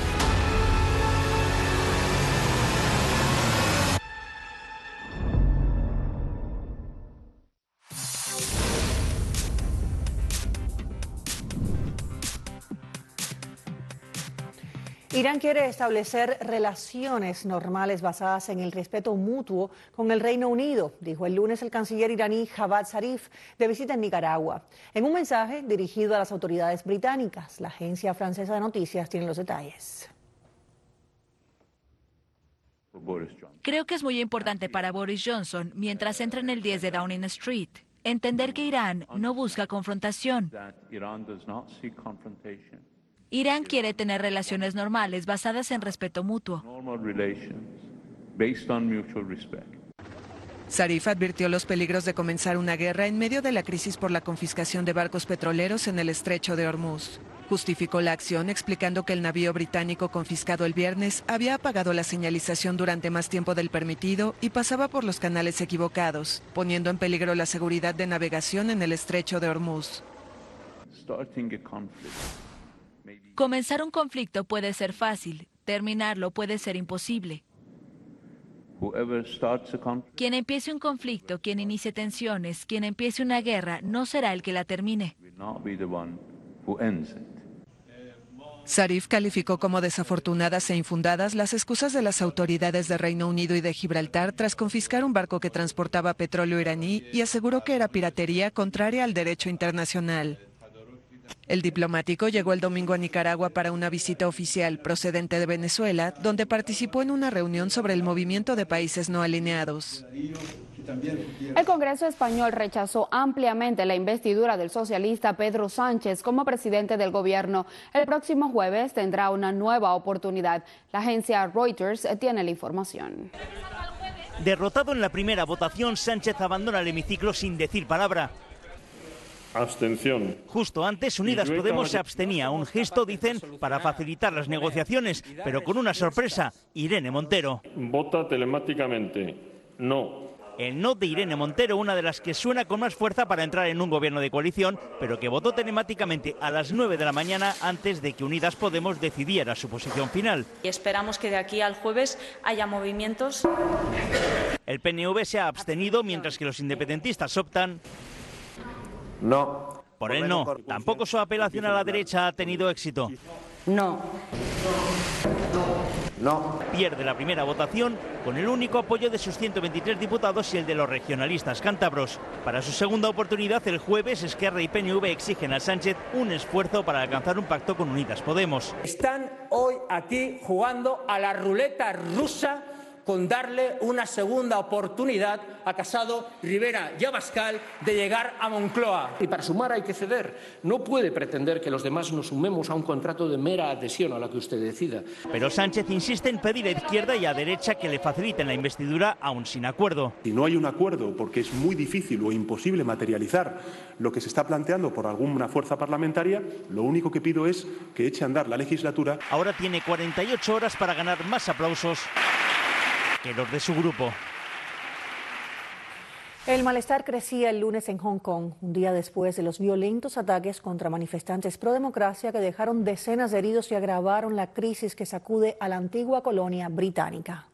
Irán quiere establecer relaciones normales basadas en el respeto mutuo con el Reino Unido, dijo el lunes el canciller iraní Javad Zarif, de visita en Nicaragua. En un mensaje dirigido a las autoridades británicas, la agencia francesa de noticias tiene los detalles. Creo que es muy importante para Boris Johnson, mientras entra en el 10 de Downing Street, entender que Irán no busca confrontación. Irán quiere tener relaciones normales basadas en respeto mutuo. Zarif advirtió los peligros de comenzar una guerra en medio de la crisis por la confiscación de barcos petroleros en el estrecho de Hormuz. Justificó la acción explicando que el navío británico confiscado el viernes había apagado la señalización durante más tiempo del permitido y pasaba por los canales equivocados, poniendo en peligro la seguridad de navegación en el estrecho de Hormuz. Comenzar un conflicto puede ser fácil, terminarlo puede ser imposible. Quien empiece un conflicto, quien inicie tensiones, quien empiece una guerra, no será el que la termine. Zarif calificó como desafortunadas e infundadas las excusas de las autoridades de Reino Unido y de Gibraltar tras confiscar un barco que transportaba petróleo iraní y aseguró que era piratería contraria al derecho internacional. El diplomático llegó el domingo a Nicaragua para una visita oficial procedente de Venezuela, donde participó en una reunión sobre el movimiento de países no alineados. El Congreso español rechazó ampliamente la investidura del socialista Pedro Sánchez como presidente del gobierno. El próximo jueves tendrá una nueva oportunidad. La agencia Reuters tiene la información. Derrotado en la primera votación, Sánchez abandona el hemiciclo sin decir palabra. Abstención. Justo antes, Unidas Podemos se abstenía, un gesto, dicen, para facilitar las negociaciones, pero con una sorpresa, Irene Montero. Vota telemáticamente. No. El no de Irene Montero, una de las que suena con más fuerza para entrar en un gobierno de coalición, pero que votó telemáticamente a las 9 de la mañana antes de que Unidas Podemos decidiera su posición final. Y esperamos que de aquí al jueves haya movimientos. El PNV se ha abstenido, mientras que los independentistas optan no. Por el no. Tampoco su apelación a la derecha ha tenido éxito. No. No. Pierde la primera votación con el único apoyo de sus 123 diputados y el de los regionalistas cántabros. Para su segunda oportunidad, el jueves, Esquerra y PNV exigen a Sánchez un esfuerzo para alcanzar un pacto con Unidas Podemos. Están hoy aquí jugando a la ruleta rusa con darle una segunda oportunidad a Casado, Rivera y Abascal de llegar a Moncloa. Y para sumar hay que ceder. No puede pretender que los demás nos sumemos a un contrato de mera adhesión a la que usted decida. Pero Sánchez insiste en pedir a izquierda y a derecha que le faciliten la investidura aún sin acuerdo. Si no hay un acuerdo, porque es muy difícil o imposible materializar lo que se está planteando por alguna fuerza parlamentaria, lo único que pido es que eche a andar la legislatura. Ahora tiene 48 horas para ganar más aplausos que los de su grupo. El malestar crecía el lunes en Hong Kong, un día después de los violentos ataques contra manifestantes pro democracia que dejaron decenas de heridos y agravaron la crisis que sacude a la antigua colonia británica.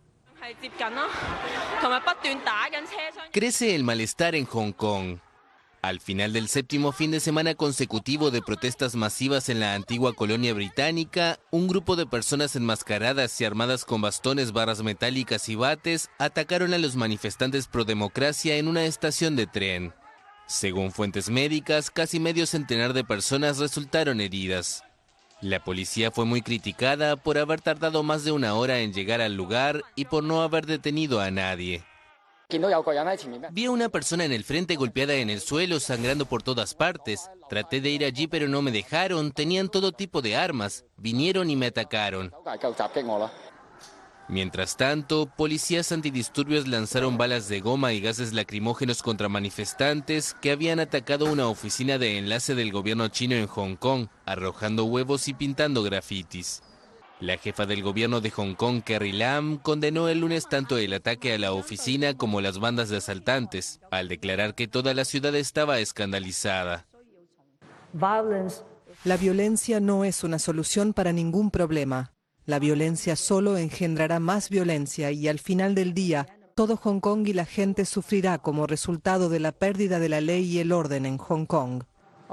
Crece el malestar en Hong Kong. Al final del séptimo fin de semana consecutivo de protestas masivas en la antigua colonia británica, un grupo de personas enmascaradas y armadas con bastones, barras metálicas y bates atacaron a los manifestantes pro democracia en una estación de tren. Según fuentes médicas, casi medio centenar de personas resultaron heridas. La policía fue muy criticada por haber tardado más de una hora en llegar al lugar y por no haber detenido a nadie. Vi a una persona en el frente golpeada en el suelo, sangrando por todas partes. Traté de ir allí, pero no me dejaron. Tenían todo tipo de armas. Vinieron y me atacaron. Mientras tanto, policías antidisturbios lanzaron balas de goma y gases lacrimógenos contra manifestantes que habían atacado una oficina de enlace del gobierno chino en Hong Kong, arrojando huevos y pintando grafitis. La jefa del gobierno de Hong Kong, Carrie Lam, condenó el lunes tanto el ataque a la oficina como las bandas de asaltantes, al declarar que toda la ciudad estaba escandalizada. La violencia no es una solución para ningún problema. La violencia solo engendrará más violencia y al final del día, todo Hong Kong y la gente sufrirá como resultado de la pérdida de la ley y el orden en Hong Kong.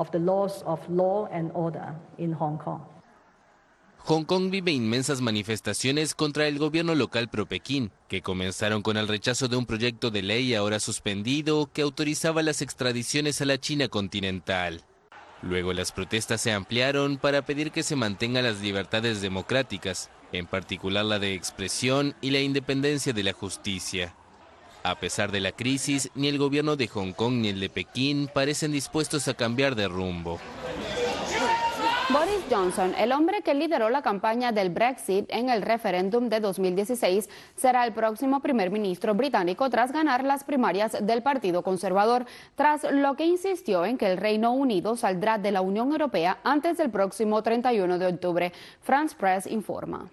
Hong Kong vive inmensas manifestaciones contra el gobierno local pro-Pekín, que comenzaron con el rechazo de un proyecto de ley ahora suspendido que autorizaba las extradiciones a la China continental. Luego las protestas se ampliaron para pedir que se mantengan las libertades democráticas, en particular la de expresión y la independencia de la justicia. A pesar de la crisis, ni el gobierno de Hong Kong ni el de Pekín parecen dispuestos a cambiar de rumbo. Boris Johnson, el hombre que lideró la campaña del Brexit en el referéndum de 2016, será el próximo primer ministro británico tras ganar las primarias del Partido Conservador, tras lo que insistió en que el Reino Unido saldrá de la Unión Europea antes del próximo 31 de octubre. France Press informa.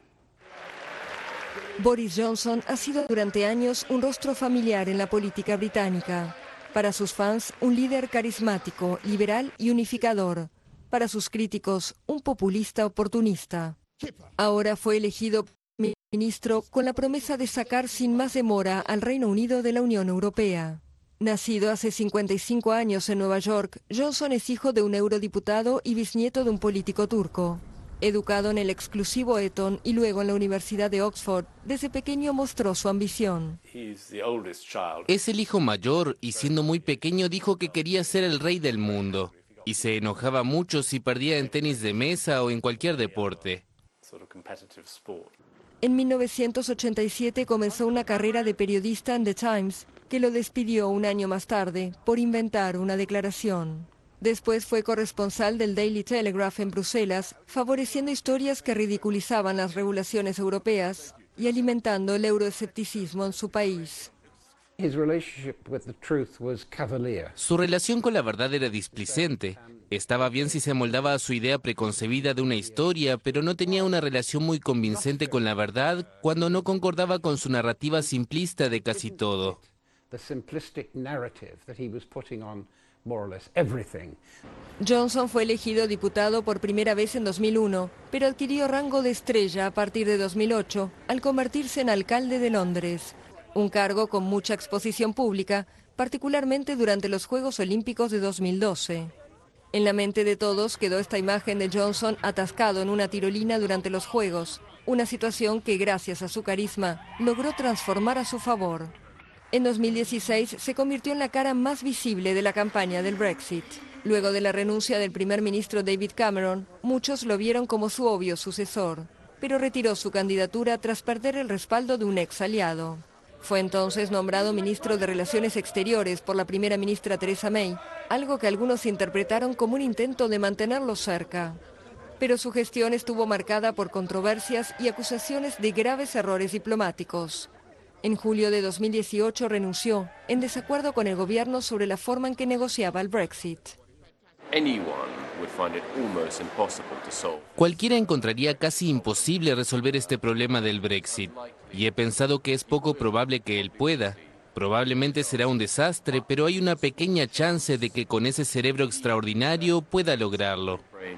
Boris Johnson ha sido durante años un rostro familiar en la política británica. Para sus fans, un líder carismático, liberal y unificador. Para sus críticos, un populista oportunista. Ahora fue elegido ministro con la promesa de sacar sin más demora al Reino Unido de la Unión Europea. Nacido hace 55 años en Nueva York, Johnson es hijo de un eurodiputado y bisnieto de un político turco. Educado en el exclusivo Eton y luego en la Universidad de Oxford, desde pequeño mostró su ambición. Es el hijo mayor y siendo muy pequeño dijo que quería ser el rey del mundo. Y se enojaba mucho si perdía en tenis de mesa o en cualquier deporte. En 1987 comenzó una carrera de periodista en The Times, que lo despidió un año más tarde por inventar una declaración. Después fue corresponsal del Daily Telegraph en Bruselas, favoreciendo historias que ridiculizaban las regulaciones europeas y alimentando el euroescepticismo en su país. Su relación con la verdad era displicente. Estaba bien si se amoldaba a su idea preconcebida de una historia, pero no tenía una relación muy convincente con la verdad cuando no concordaba con su narrativa simplista de casi todo. Johnson fue elegido diputado por primera vez en 2001, pero adquirió rango de estrella a partir de 2008 al convertirse en alcalde de Londres, un cargo con mucha exposición pública, particularmente durante los Juegos Olímpicos de 2012. En la mente de todos quedó esta imagen de Johnson atascado en una tirolina durante los Juegos, una situación que gracias a su carisma logró transformar a su favor. En 2016 se convirtió en la cara más visible de la campaña del Brexit. Luego de la renuncia del primer ministro David Cameron, muchos lo vieron como su obvio sucesor, pero retiró su candidatura tras perder el respaldo de un ex aliado. Fue entonces nombrado ministro de Relaciones Exteriores por la primera ministra Theresa May, algo que algunos interpretaron como un intento de mantenerlo cerca. Pero su gestión estuvo marcada por controversias y acusaciones de graves errores diplomáticos. En julio de 2018 renunció, en desacuerdo con el gobierno sobre la forma en que negociaba el Brexit. Cualquiera encontraría casi imposible resolver este problema del Brexit, y he pensado que es poco probable que él pueda. Probablemente será un desastre, pero hay una pequeña chance de que con ese cerebro extraordinario pueda lograrlo.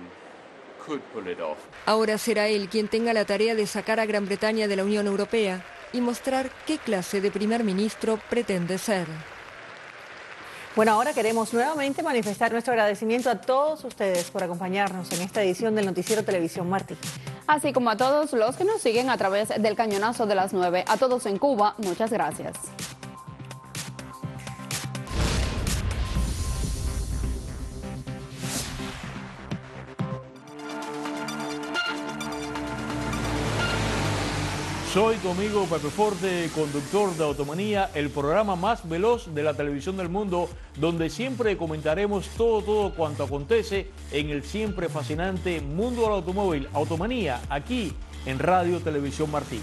Ahora será él quien tenga la tarea de sacar a Gran Bretaña de la Unión Europea y mostrar qué clase de primer ministro pretende ser. Bueno, ahora queremos nuevamente manifestar nuestro agradecimiento a todos ustedes por acompañarnos en esta edición del Noticiero Televisión Martí. Así como a todos los que nos siguen a través del Cañonazo de las 9. A todos en Cuba, muchas gracias. Soy tu amigo Pepe Forte, conductor de Automanía, el programa más veloz de la televisión del mundo, donde siempre comentaremos todo cuanto acontece en el siempre fascinante mundo del automóvil. Automanía, aquí en Radio Televisión Martí.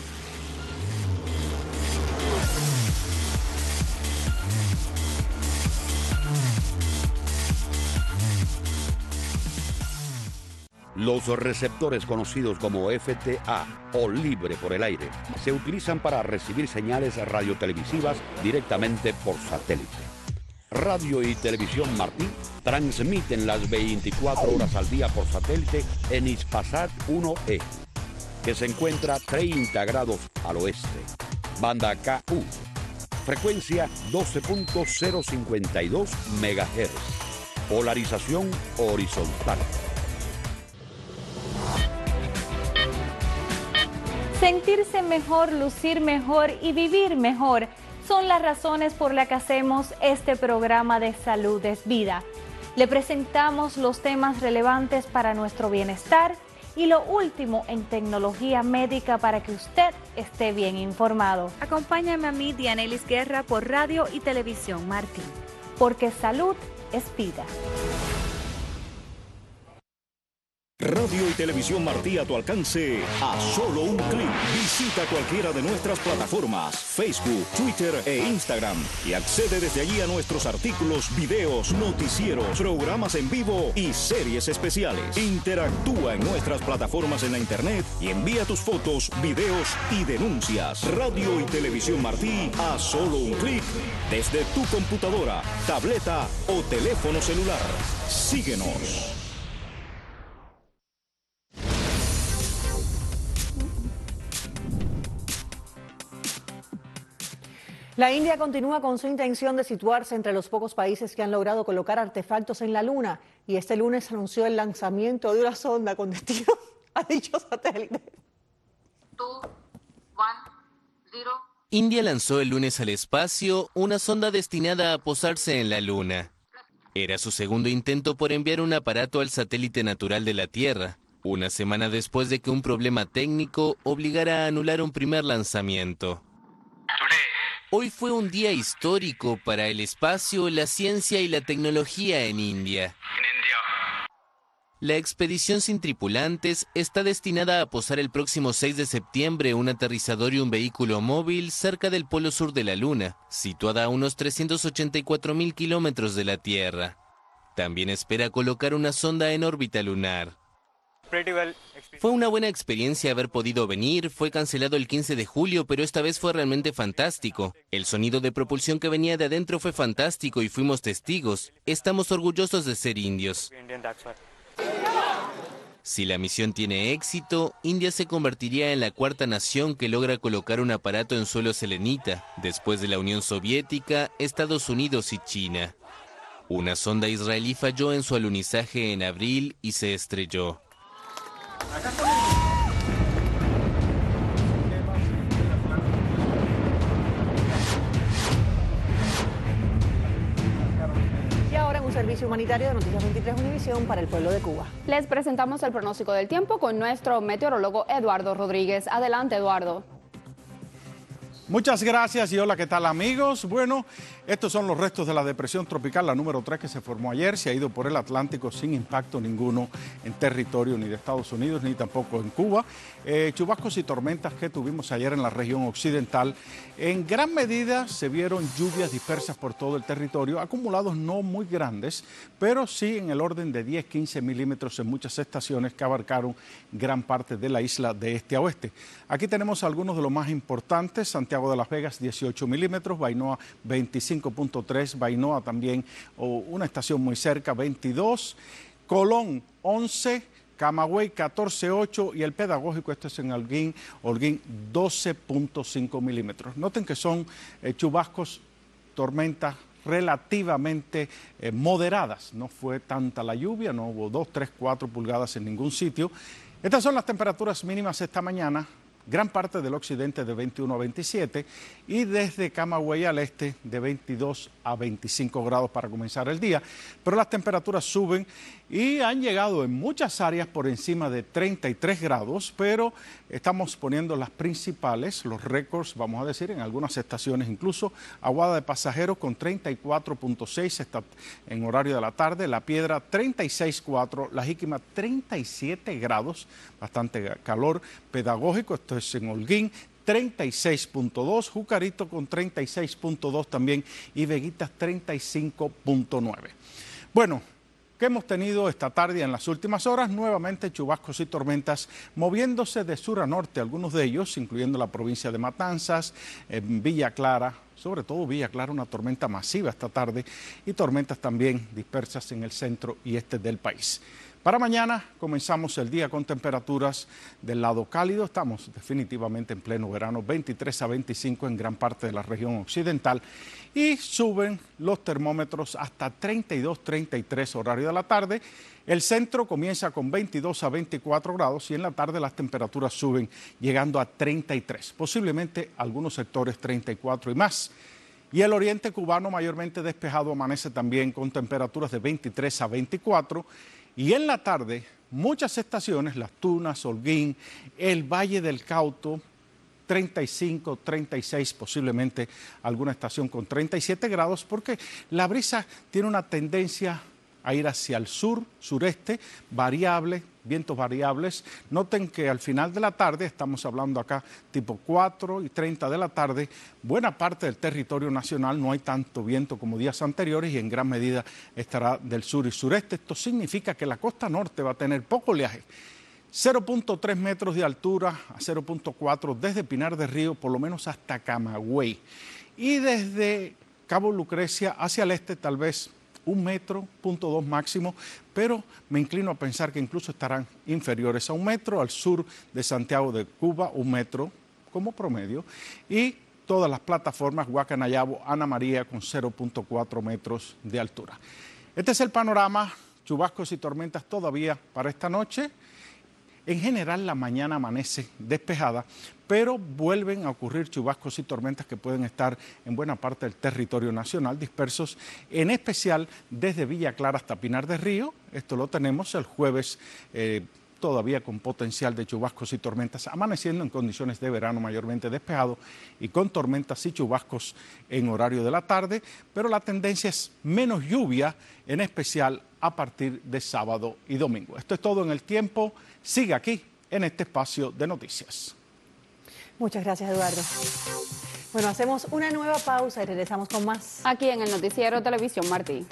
Los receptores conocidos como FTA o libre por el aire se utilizan para recibir señales radiotelevisivas directamente por satélite. Radio y Televisión Martí transmiten las 24 horas al día por satélite en Hispasat 1E, que se encuentra 30 grados al oeste. Banda KU, frecuencia 12.052 MHz, polarización horizontal. Sentirse mejor, lucir mejor y vivir mejor son las razones por las que hacemos este programa de Salud es Vida. Le presentamos los temas relevantes para nuestro bienestar y lo último en tecnología médica para que usted esté bien informado. Acompáñame a mí, Dianelis Guerra, por Radio y Televisión Martí, porque salud es vida. Radio y Televisión Martí a tu alcance a solo un clic. Visita cualquiera de nuestras plataformas, Facebook, Twitter e Instagram y accede desde allí a nuestros artículos, videos, noticieros, programas en vivo y series especiales. Interactúa en nuestras plataformas en la internet y envía tus fotos, videos y denuncias. Radio y Televisión Martí a solo un clic desde tu computadora, tableta o teléfono celular. Síguenos. La India continúa con su intención de situarse entre los pocos países que han logrado colocar artefactos en la Luna y este lunes anunció el lanzamiento de una sonda con destino a dicho satélite. 2, 1, 0. India lanzó el lunes al espacio una sonda destinada a posarse en la Luna. Era su segundo intento por enviar un aparato al satélite natural de la Tierra, una semana después de que un problema técnico obligara a anular un primer lanzamiento. Hoy fue un día histórico para el espacio, la ciencia y la tecnología en India. La expedición sin tripulantes está destinada a posar el próximo 6 de septiembre un aterrizador y un vehículo móvil cerca del polo sur de la Luna, situada a unos 384.000 kilómetros de la Tierra. También espera colocar una sonda en órbita lunar. Fue una buena experiencia haber podido venir, fue cancelado el 15 de julio, pero esta vez fue realmente fantástico. El sonido de propulsión que venía de adentro fue fantástico y fuimos testigos. Estamos orgullosos de ser indios. Si la misión tiene éxito, India se convertiría en la cuarta nación que logra colocar un aparato en suelo selenita, después de la Unión Soviética, Estados Unidos y China. Una sonda israelí falló en su alunizaje en abril y se estrelló. Y ahora en un servicio humanitario de Noticias 23 Univisión para el pueblo de Cuba. Les presentamos el pronóstico del tiempo con nuestro meteorólogo Eduardo Rodríguez. Adelante, Eduardo. Muchas gracias y hola, ¿qué tal amigos? Bueno, estos son los restos de la depresión tropical, la número 3 que se formó ayer, se ha ido por el Atlántico sin impacto ninguno en territorio ni de Estados Unidos ni tampoco en Cuba. Chubascos y tormentas que tuvimos ayer en la región occidental, en gran medida se vieron lluvias dispersas por todo el territorio, acumulados no muy grandes, pero sí en el orden de 10-15 milímetros en muchas estaciones que abarcaron gran parte de la isla de este a oeste. Aquí tenemos algunos de los más importantes: Santiago de Las Vegas 18 milímetros, Bainoa 25.3, Bainoa también una estación muy cerca 22, Colón 11, Camagüey 14.8 y el Pedagógico, esto es en Holguín 12.5 milímetros. Noten que son chubascos, tormentas relativamente moderadas, no fue tanta la lluvia, no hubo 2, 3, 4 pulgadas en ningún sitio. Estas son las temperaturas mínimas esta mañana. Gran parte del occidente de 21 a 27 y desde Camagüey al este de 22 a 25 grados para comenzar el día. Pero las temperaturas suben y han llegado en muchas áreas por encima de 33 grados, pero estamos poniendo las principales, los récords, vamos a decir, en algunas estaciones, incluso Aguada de Pasajeros con 34.6 está en horario de la tarde, La Piedra 36.4, La Jíquima 37 grados, bastante calor. Pedagógico, esto es en Holguín, 36.2, Jucarito con 36.2 también y Veguitas 35.9. Bueno, ¿qué hemos tenido esta tarde y en las últimas horas? Nuevamente chubascos y tormentas moviéndose de sur a norte, algunos de ellos, incluyendo la provincia de Matanzas, Villa Clara, sobre todo Villa Clara, una tormenta masiva esta tarde y tormentas también dispersas en el centro y este del país. Para mañana comenzamos el día con temperaturas del lado cálido, estamos definitivamente en pleno verano, 23 a 25 en gran parte de la región occidental y suben los termómetros hasta 32, 33 horario de la tarde. El centro comienza con 22 a 24 grados y en la tarde las temperaturas suben llegando a 33, posiblemente algunos sectores 34 y más. Y el oriente cubano mayormente despejado amanece también con temperaturas de 23 a 24. Y en la tarde, muchas estaciones, Las Tunas, Holguín, el Valle del Cauto, 35, 36, posiblemente alguna estación con 37 grados, porque la brisa tiene una tendencia a ir hacia el sur, sureste, variable, vientos variables. Noten que al final de la tarde, estamos hablando acá tipo 4:30 de la tarde, buena parte del territorio nacional no hay tanto viento como días anteriores y en gran medida estará del sur y sureste. Esto significa que la costa norte va a tener poco oleaje. 0.3 metros de altura a 0.4 desde Pinar del Río, por lo menos hasta Camagüey. Y desde Cabo Lucrecia hacia el este tal vez 1 metro, 0.2 máximo, pero me inclino a pensar que incluso estarán inferiores a 1 metro, al sur de Santiago de Cuba 1 metro como promedio, y todas las plataformas, Guacanayabo, Ana María con 0.4 metros de altura. Este es el panorama, chubascos y tormentas todavía para esta noche. En general la mañana amanece despejada, pero vuelven a ocurrir chubascos y tormentas que pueden estar en buena parte del territorio nacional, dispersos, en especial desde Villa Clara hasta Pinar del Río. Esto lo tenemos el jueves, todavía con potencial de chubascos y tormentas, amaneciendo en condiciones de verano mayormente despejado y con tormentas y chubascos en horario de la tarde, pero la tendencia es menos lluvia, en especial a partir de sábado y domingo. Esto es todo en el tiempo. Sigue aquí en este espacio de noticias. Muchas gracias, Eduardo. Bueno, hacemos una nueva pausa y regresamos con más. Aquí en el Noticiero Televisión Martí.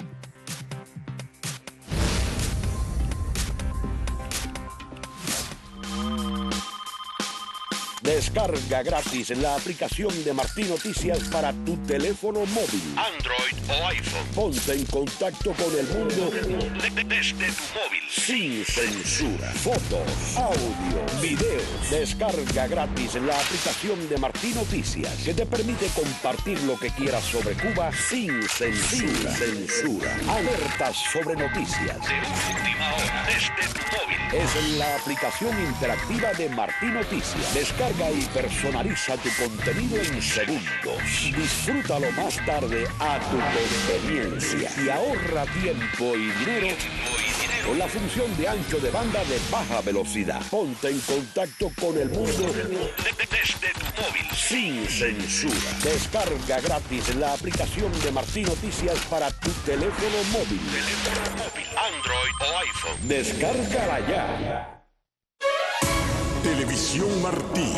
Descarga gratis la aplicación de Martí Noticias para tu teléfono móvil, Android o iPhone. Ponte en contacto con el mundo desde tu móvil, sin censura. Fotos, audio, videos. Descarga gratis la aplicación de Martí Noticias, que te permite compartir lo que quieras sobre Cuba sin censura. Alertas sobre noticias de última hora desde tu móvil. Es en la aplicación interactiva de Martí Noticias. Descarga y personaliza tu contenido en segundos. Disfrútalo más tarde a tu conveniencia y ahorra tiempo y dinero con la función de ancho de banda de baja velocidad. Ponte en contacto con el mundo desde tu móvil, sin censura. Descarga gratis la aplicación de Martí Noticias para tu teléfono móvil, Android o iPhone. Descárgala ya. Televisión Martí,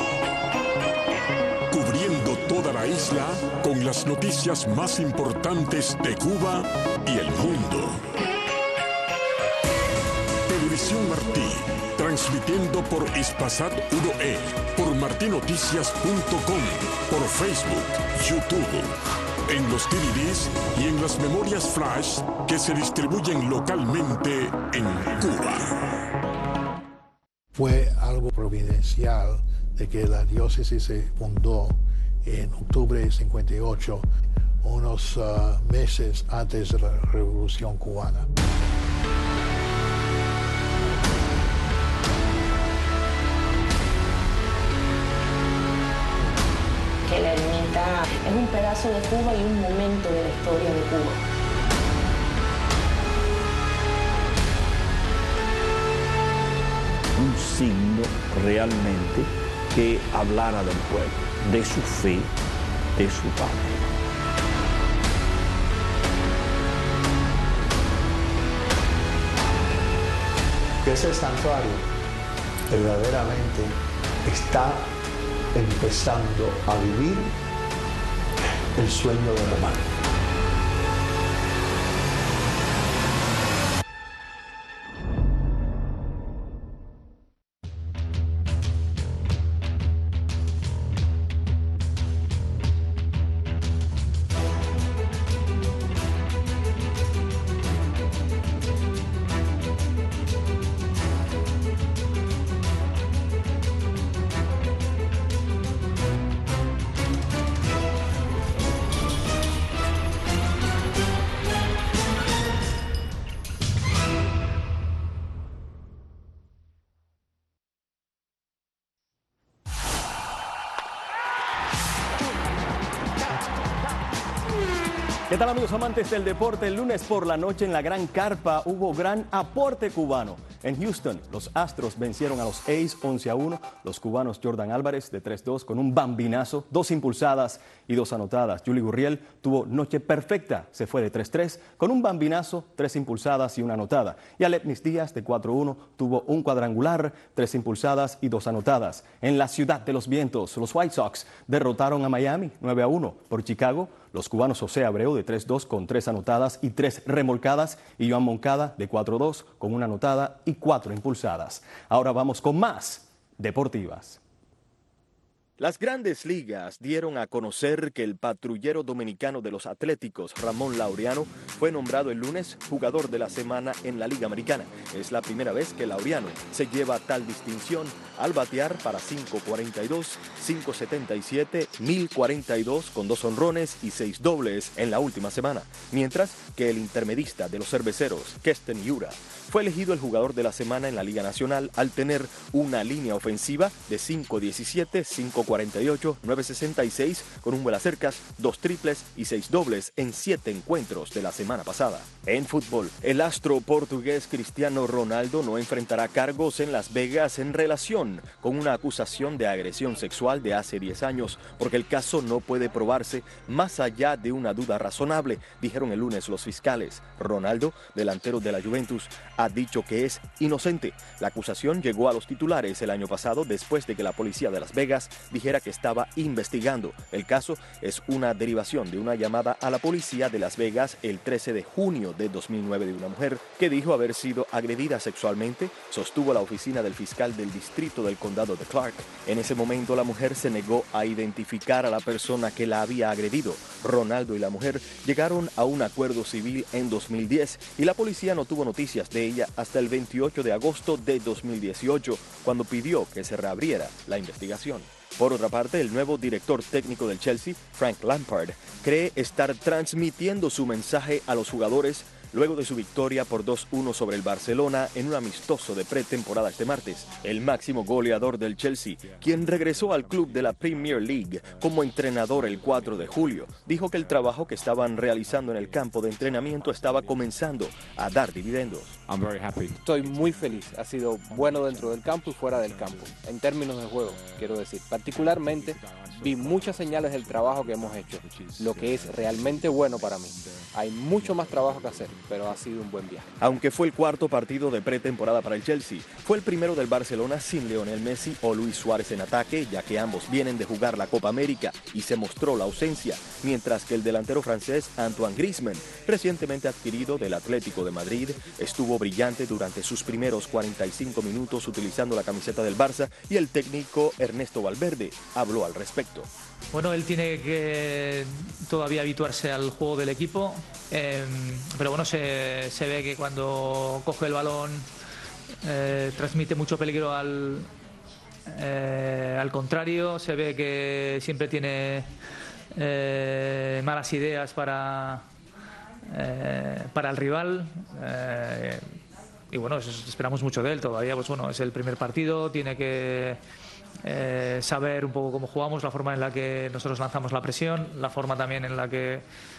cubriendo toda la isla con las noticias más importantes de Cuba y el mundo. Televisión Martí, transmitiendo por Hispasat 1E, por martinoticias.com, por Facebook, YouTube, en los DVDs y en las memorias flash que se distribuyen localmente en Cuba. Fue algo providencial de que la diócesis se fundó en octubre de 58, unos meses antes de la Revolución Cubana. Que la ermita es un pedazo de Cuba y un momento de la historia de Cuba. Un signo realmente que hablara del pueblo, de su fe, de su patria. Que ese santuario verdaderamente está empezando a vivir el sueño de Román. ¿Qué tal, amigos amantes del deporte? El lunes por la noche en la Gran Carpa hubo gran aporte cubano. En Houston, los Astros vencieron a los A's 11-1. Los cubanos Jordan Álvarez de 3-2 con un bambinazo, 2 impulsadas y 2 anotadas. Yuli Gurriel tuvo noche perfecta, se fue de 3-3 con un bambinazo, 3 impulsadas y 1 anotada. Y Alepnis Díaz de 4-1 tuvo un cuadrangular, 3 impulsadas y 2 anotadas. En la Ciudad de los Vientos, los White Sox derrotaron a Miami 9-1 por Chicago. Los cubanos José Abreu de 3-2 con 3 anotadas y 3 remolcadas y Joan Moncada de 4-2 con 1 anotada y 4 impulsadas. Ahora vamos con más deportivas. Las Grandes Ligas dieron a conocer que el patrullero dominicano de los Atléticos, Ramón Laureano, fue nombrado el lunes jugador de la semana en la Liga Americana. Es la primera vez que Laureano se lleva tal distinción al batear para .542, .577, 1042 con 2 honrones y 6 dobles en la última semana. Mientras que el intermedista de los cerveceros, Keston Hiura, fue elegido el jugador de la semana en la Liga Nacional al tener una línea ofensiva de .517, 5.48, 9.66 con un vuelacercas, 2 triples y 6 dobles en 7 encuentros de la semana pasada. En fútbol, el astro portugués Cristiano Ronaldo no enfrentará cargos en Las Vegas en relación con una acusación de agresión sexual de hace 10 años, porque el caso no puede probarse más allá de una duda razonable, dijeron el lunes los fiscales. Ronaldo, delantero de la Juventus, ha dicho que es inocente. La acusación llegó a los titulares el año pasado después de que la policía de Las Vegas dijera que estaba investigando. El caso es una derivación de una llamada a la policía de Las Vegas el 13 de junio de 2009 de una mujer que dijo haber sido agredida sexualmente, sostuvo la oficina del fiscal del distrito del condado de Clark. En ese momento la mujer se negó a identificar a la persona que la había agredido. Ronaldo y la mujer llegaron a un acuerdo civil en 2010 y la policía no tuvo noticias de ella hasta el 28 de agosto de 2018, cuando pidió que se reabriera la investigación. Por otra parte, el nuevo director técnico del Chelsea, Frank Lampard, cree estar transmitiendo su mensaje a los jugadores luego de su victoria por 2-1 sobre el Barcelona en un amistoso de pretemporada este martes. El máximo goleador del Chelsea, quien regresó al club de la Premier League como entrenador el 4 de julio, dijo que el trabajo que estaban realizando en el campo de entrenamiento estaba comenzando a dar dividendos. Estoy muy feliz, ha sido bueno dentro del campo y fuera del campo, en términos de juego, quiero decir. Particularmente, vi muchas señales del trabajo que hemos hecho, lo que es realmente bueno para mí. Hay mucho más trabajo que hacer, pero ha sido un buen viaje. Aunque fue el cuarto partido de pretemporada para el Chelsea, fue el primero del Barcelona sin Lionel Messi o Luis Suárez en ataque, ya que ambos vienen de jugar la Copa América y se mostró la ausencia, mientras que el delantero francés Antoine Griezmann, recientemente adquirido del Atlético de Madrid, estuvo brillante durante sus primeros 45 minutos utilizando la camiseta del Barça, y el técnico Ernesto Valverde habló al respecto. Bueno, él tiene que todavía habituarse al juego del equipo, pero bueno, se ve que cuando coge el balón transmite mucho peligro al contrario, se ve que siempre tiene malas ideas para el rival. Y bueno, esperamos mucho de él todavía. Pues bueno, es el primer partido, tiene que saber un poco cómo jugamos, la forma en la que nosotros lanzamos la presión, la forma también en la que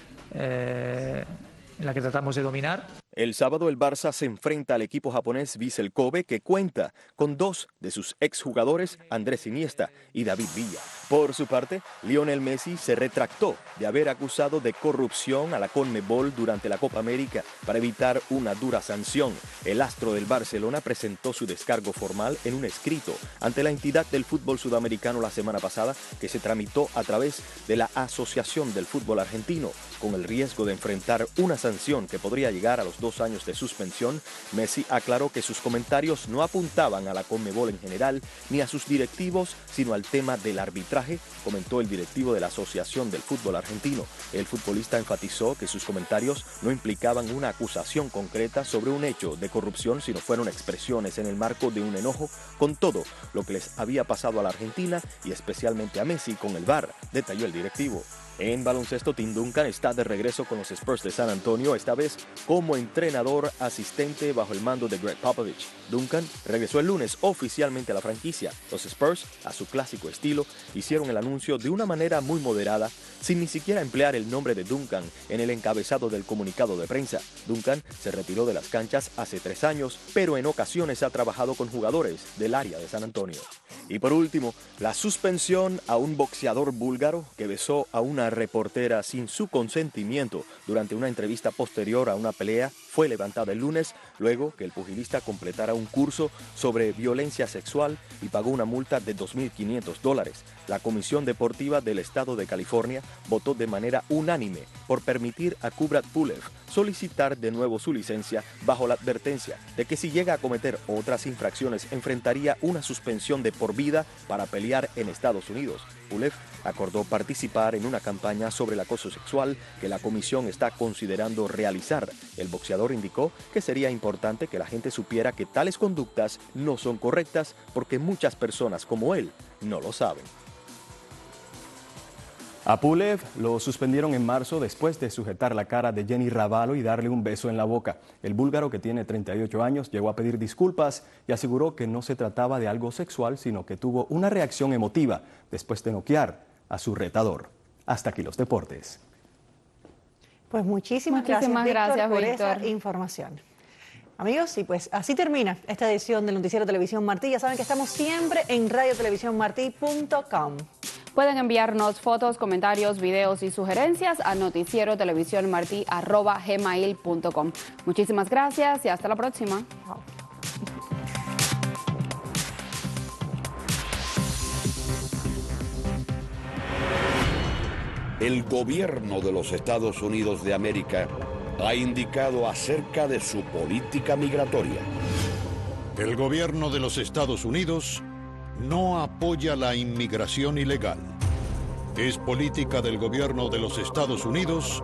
tratamos de dominar. El sábado el Barça se enfrenta al equipo japonés Vissel Kobe, que cuenta con 2 de sus exjugadores, Andrés Iniesta y David Villa. Por su parte, Lionel Messi se retractó de haber acusado de corrupción a la CONMEBOL durante la Copa América para evitar una dura sanción. El astro del Barcelona presentó su descargo formal en un escrito ante la entidad del fútbol sudamericano la semana pasada, que se tramitó a través de la Asociación del Fútbol Argentino. Con el riesgo de enfrentar una sanción que podría llegar a los 2 años de suspensión, Messi aclaró que sus comentarios no apuntaban a la CONMEBOL en general ni a sus directivos, sino al tema del arbitraje, comentó el directivo de la Asociación del Fútbol Argentino. El futbolista enfatizó que sus comentarios no implicaban una acusación concreta sobre un hecho de corrupción, sino fueron expresiones en el marco de un enojo con todo lo que les había pasado a la Argentina y especialmente a Messi con el VAR, detalló el directivo. En baloncesto, Tim Duncan está de regreso con los Spurs de San Antonio, esta vez como entrenador asistente bajo el mando de Greg Popovich. Duncan regresó el lunes oficialmente a la franquicia. Los Spurs, a su clásico estilo, hicieron el anuncio de una manera muy moderada, sin ni siquiera emplear el nombre de Duncan en el encabezado del comunicado de prensa. Duncan se retiró de las canchas hace 3 años, pero en ocasiones ha trabajado con jugadores del área de San Antonio. Y por último, la suspensión a un boxeador búlgaro que besó a una reportera sin su consentimiento durante una entrevista posterior a una pelea fue levantada el lunes, luego que el pugilista completara un curso sobre violencia sexual y pagó una multa de $2.500. La Comisión Deportiva del Estado de California votó de manera unánime por permitir a Kubrat Pulev solicitar de nuevo su licencia bajo la advertencia de que si llega a cometer otras infracciones enfrentaría una suspensión de por vida para pelear en Estados Unidos. Pulev acordó participar en una campaña sobre el acoso sexual que la comisión está considerando realizar. El boxeador indicó que sería importante que la gente supiera que tales conductas no son correctas porque muchas personas como él no lo saben. A Pulev lo suspendieron en marzo después de sujetar la cara de Jenny Ravalo y darle un beso en la boca. El búlgaro, que tiene 38 años, llegó a pedir disculpas y aseguró que no se trataba de algo sexual, sino que tuvo una reacción emotiva después de noquear a su retador. Hasta aquí los deportes. Pues muchísimas gracias, Víctor, por esa información. Amigos, y pues así termina esta edición del Noticiero Televisión Martí. Ya saben que estamos siempre en radiotelevisiónmartí.com. Pueden enviarnos fotos, comentarios, videos y sugerencias a noticierotelevisiónmartí@gmail.com. Muchísimas gracias y hasta la próxima. El gobierno de los Estados Unidos de América ha indicado acerca de su política migratoria. El gobierno de los Estados Unidos no apoya la inmigración ilegal. Es política del gobierno de los Estados Unidos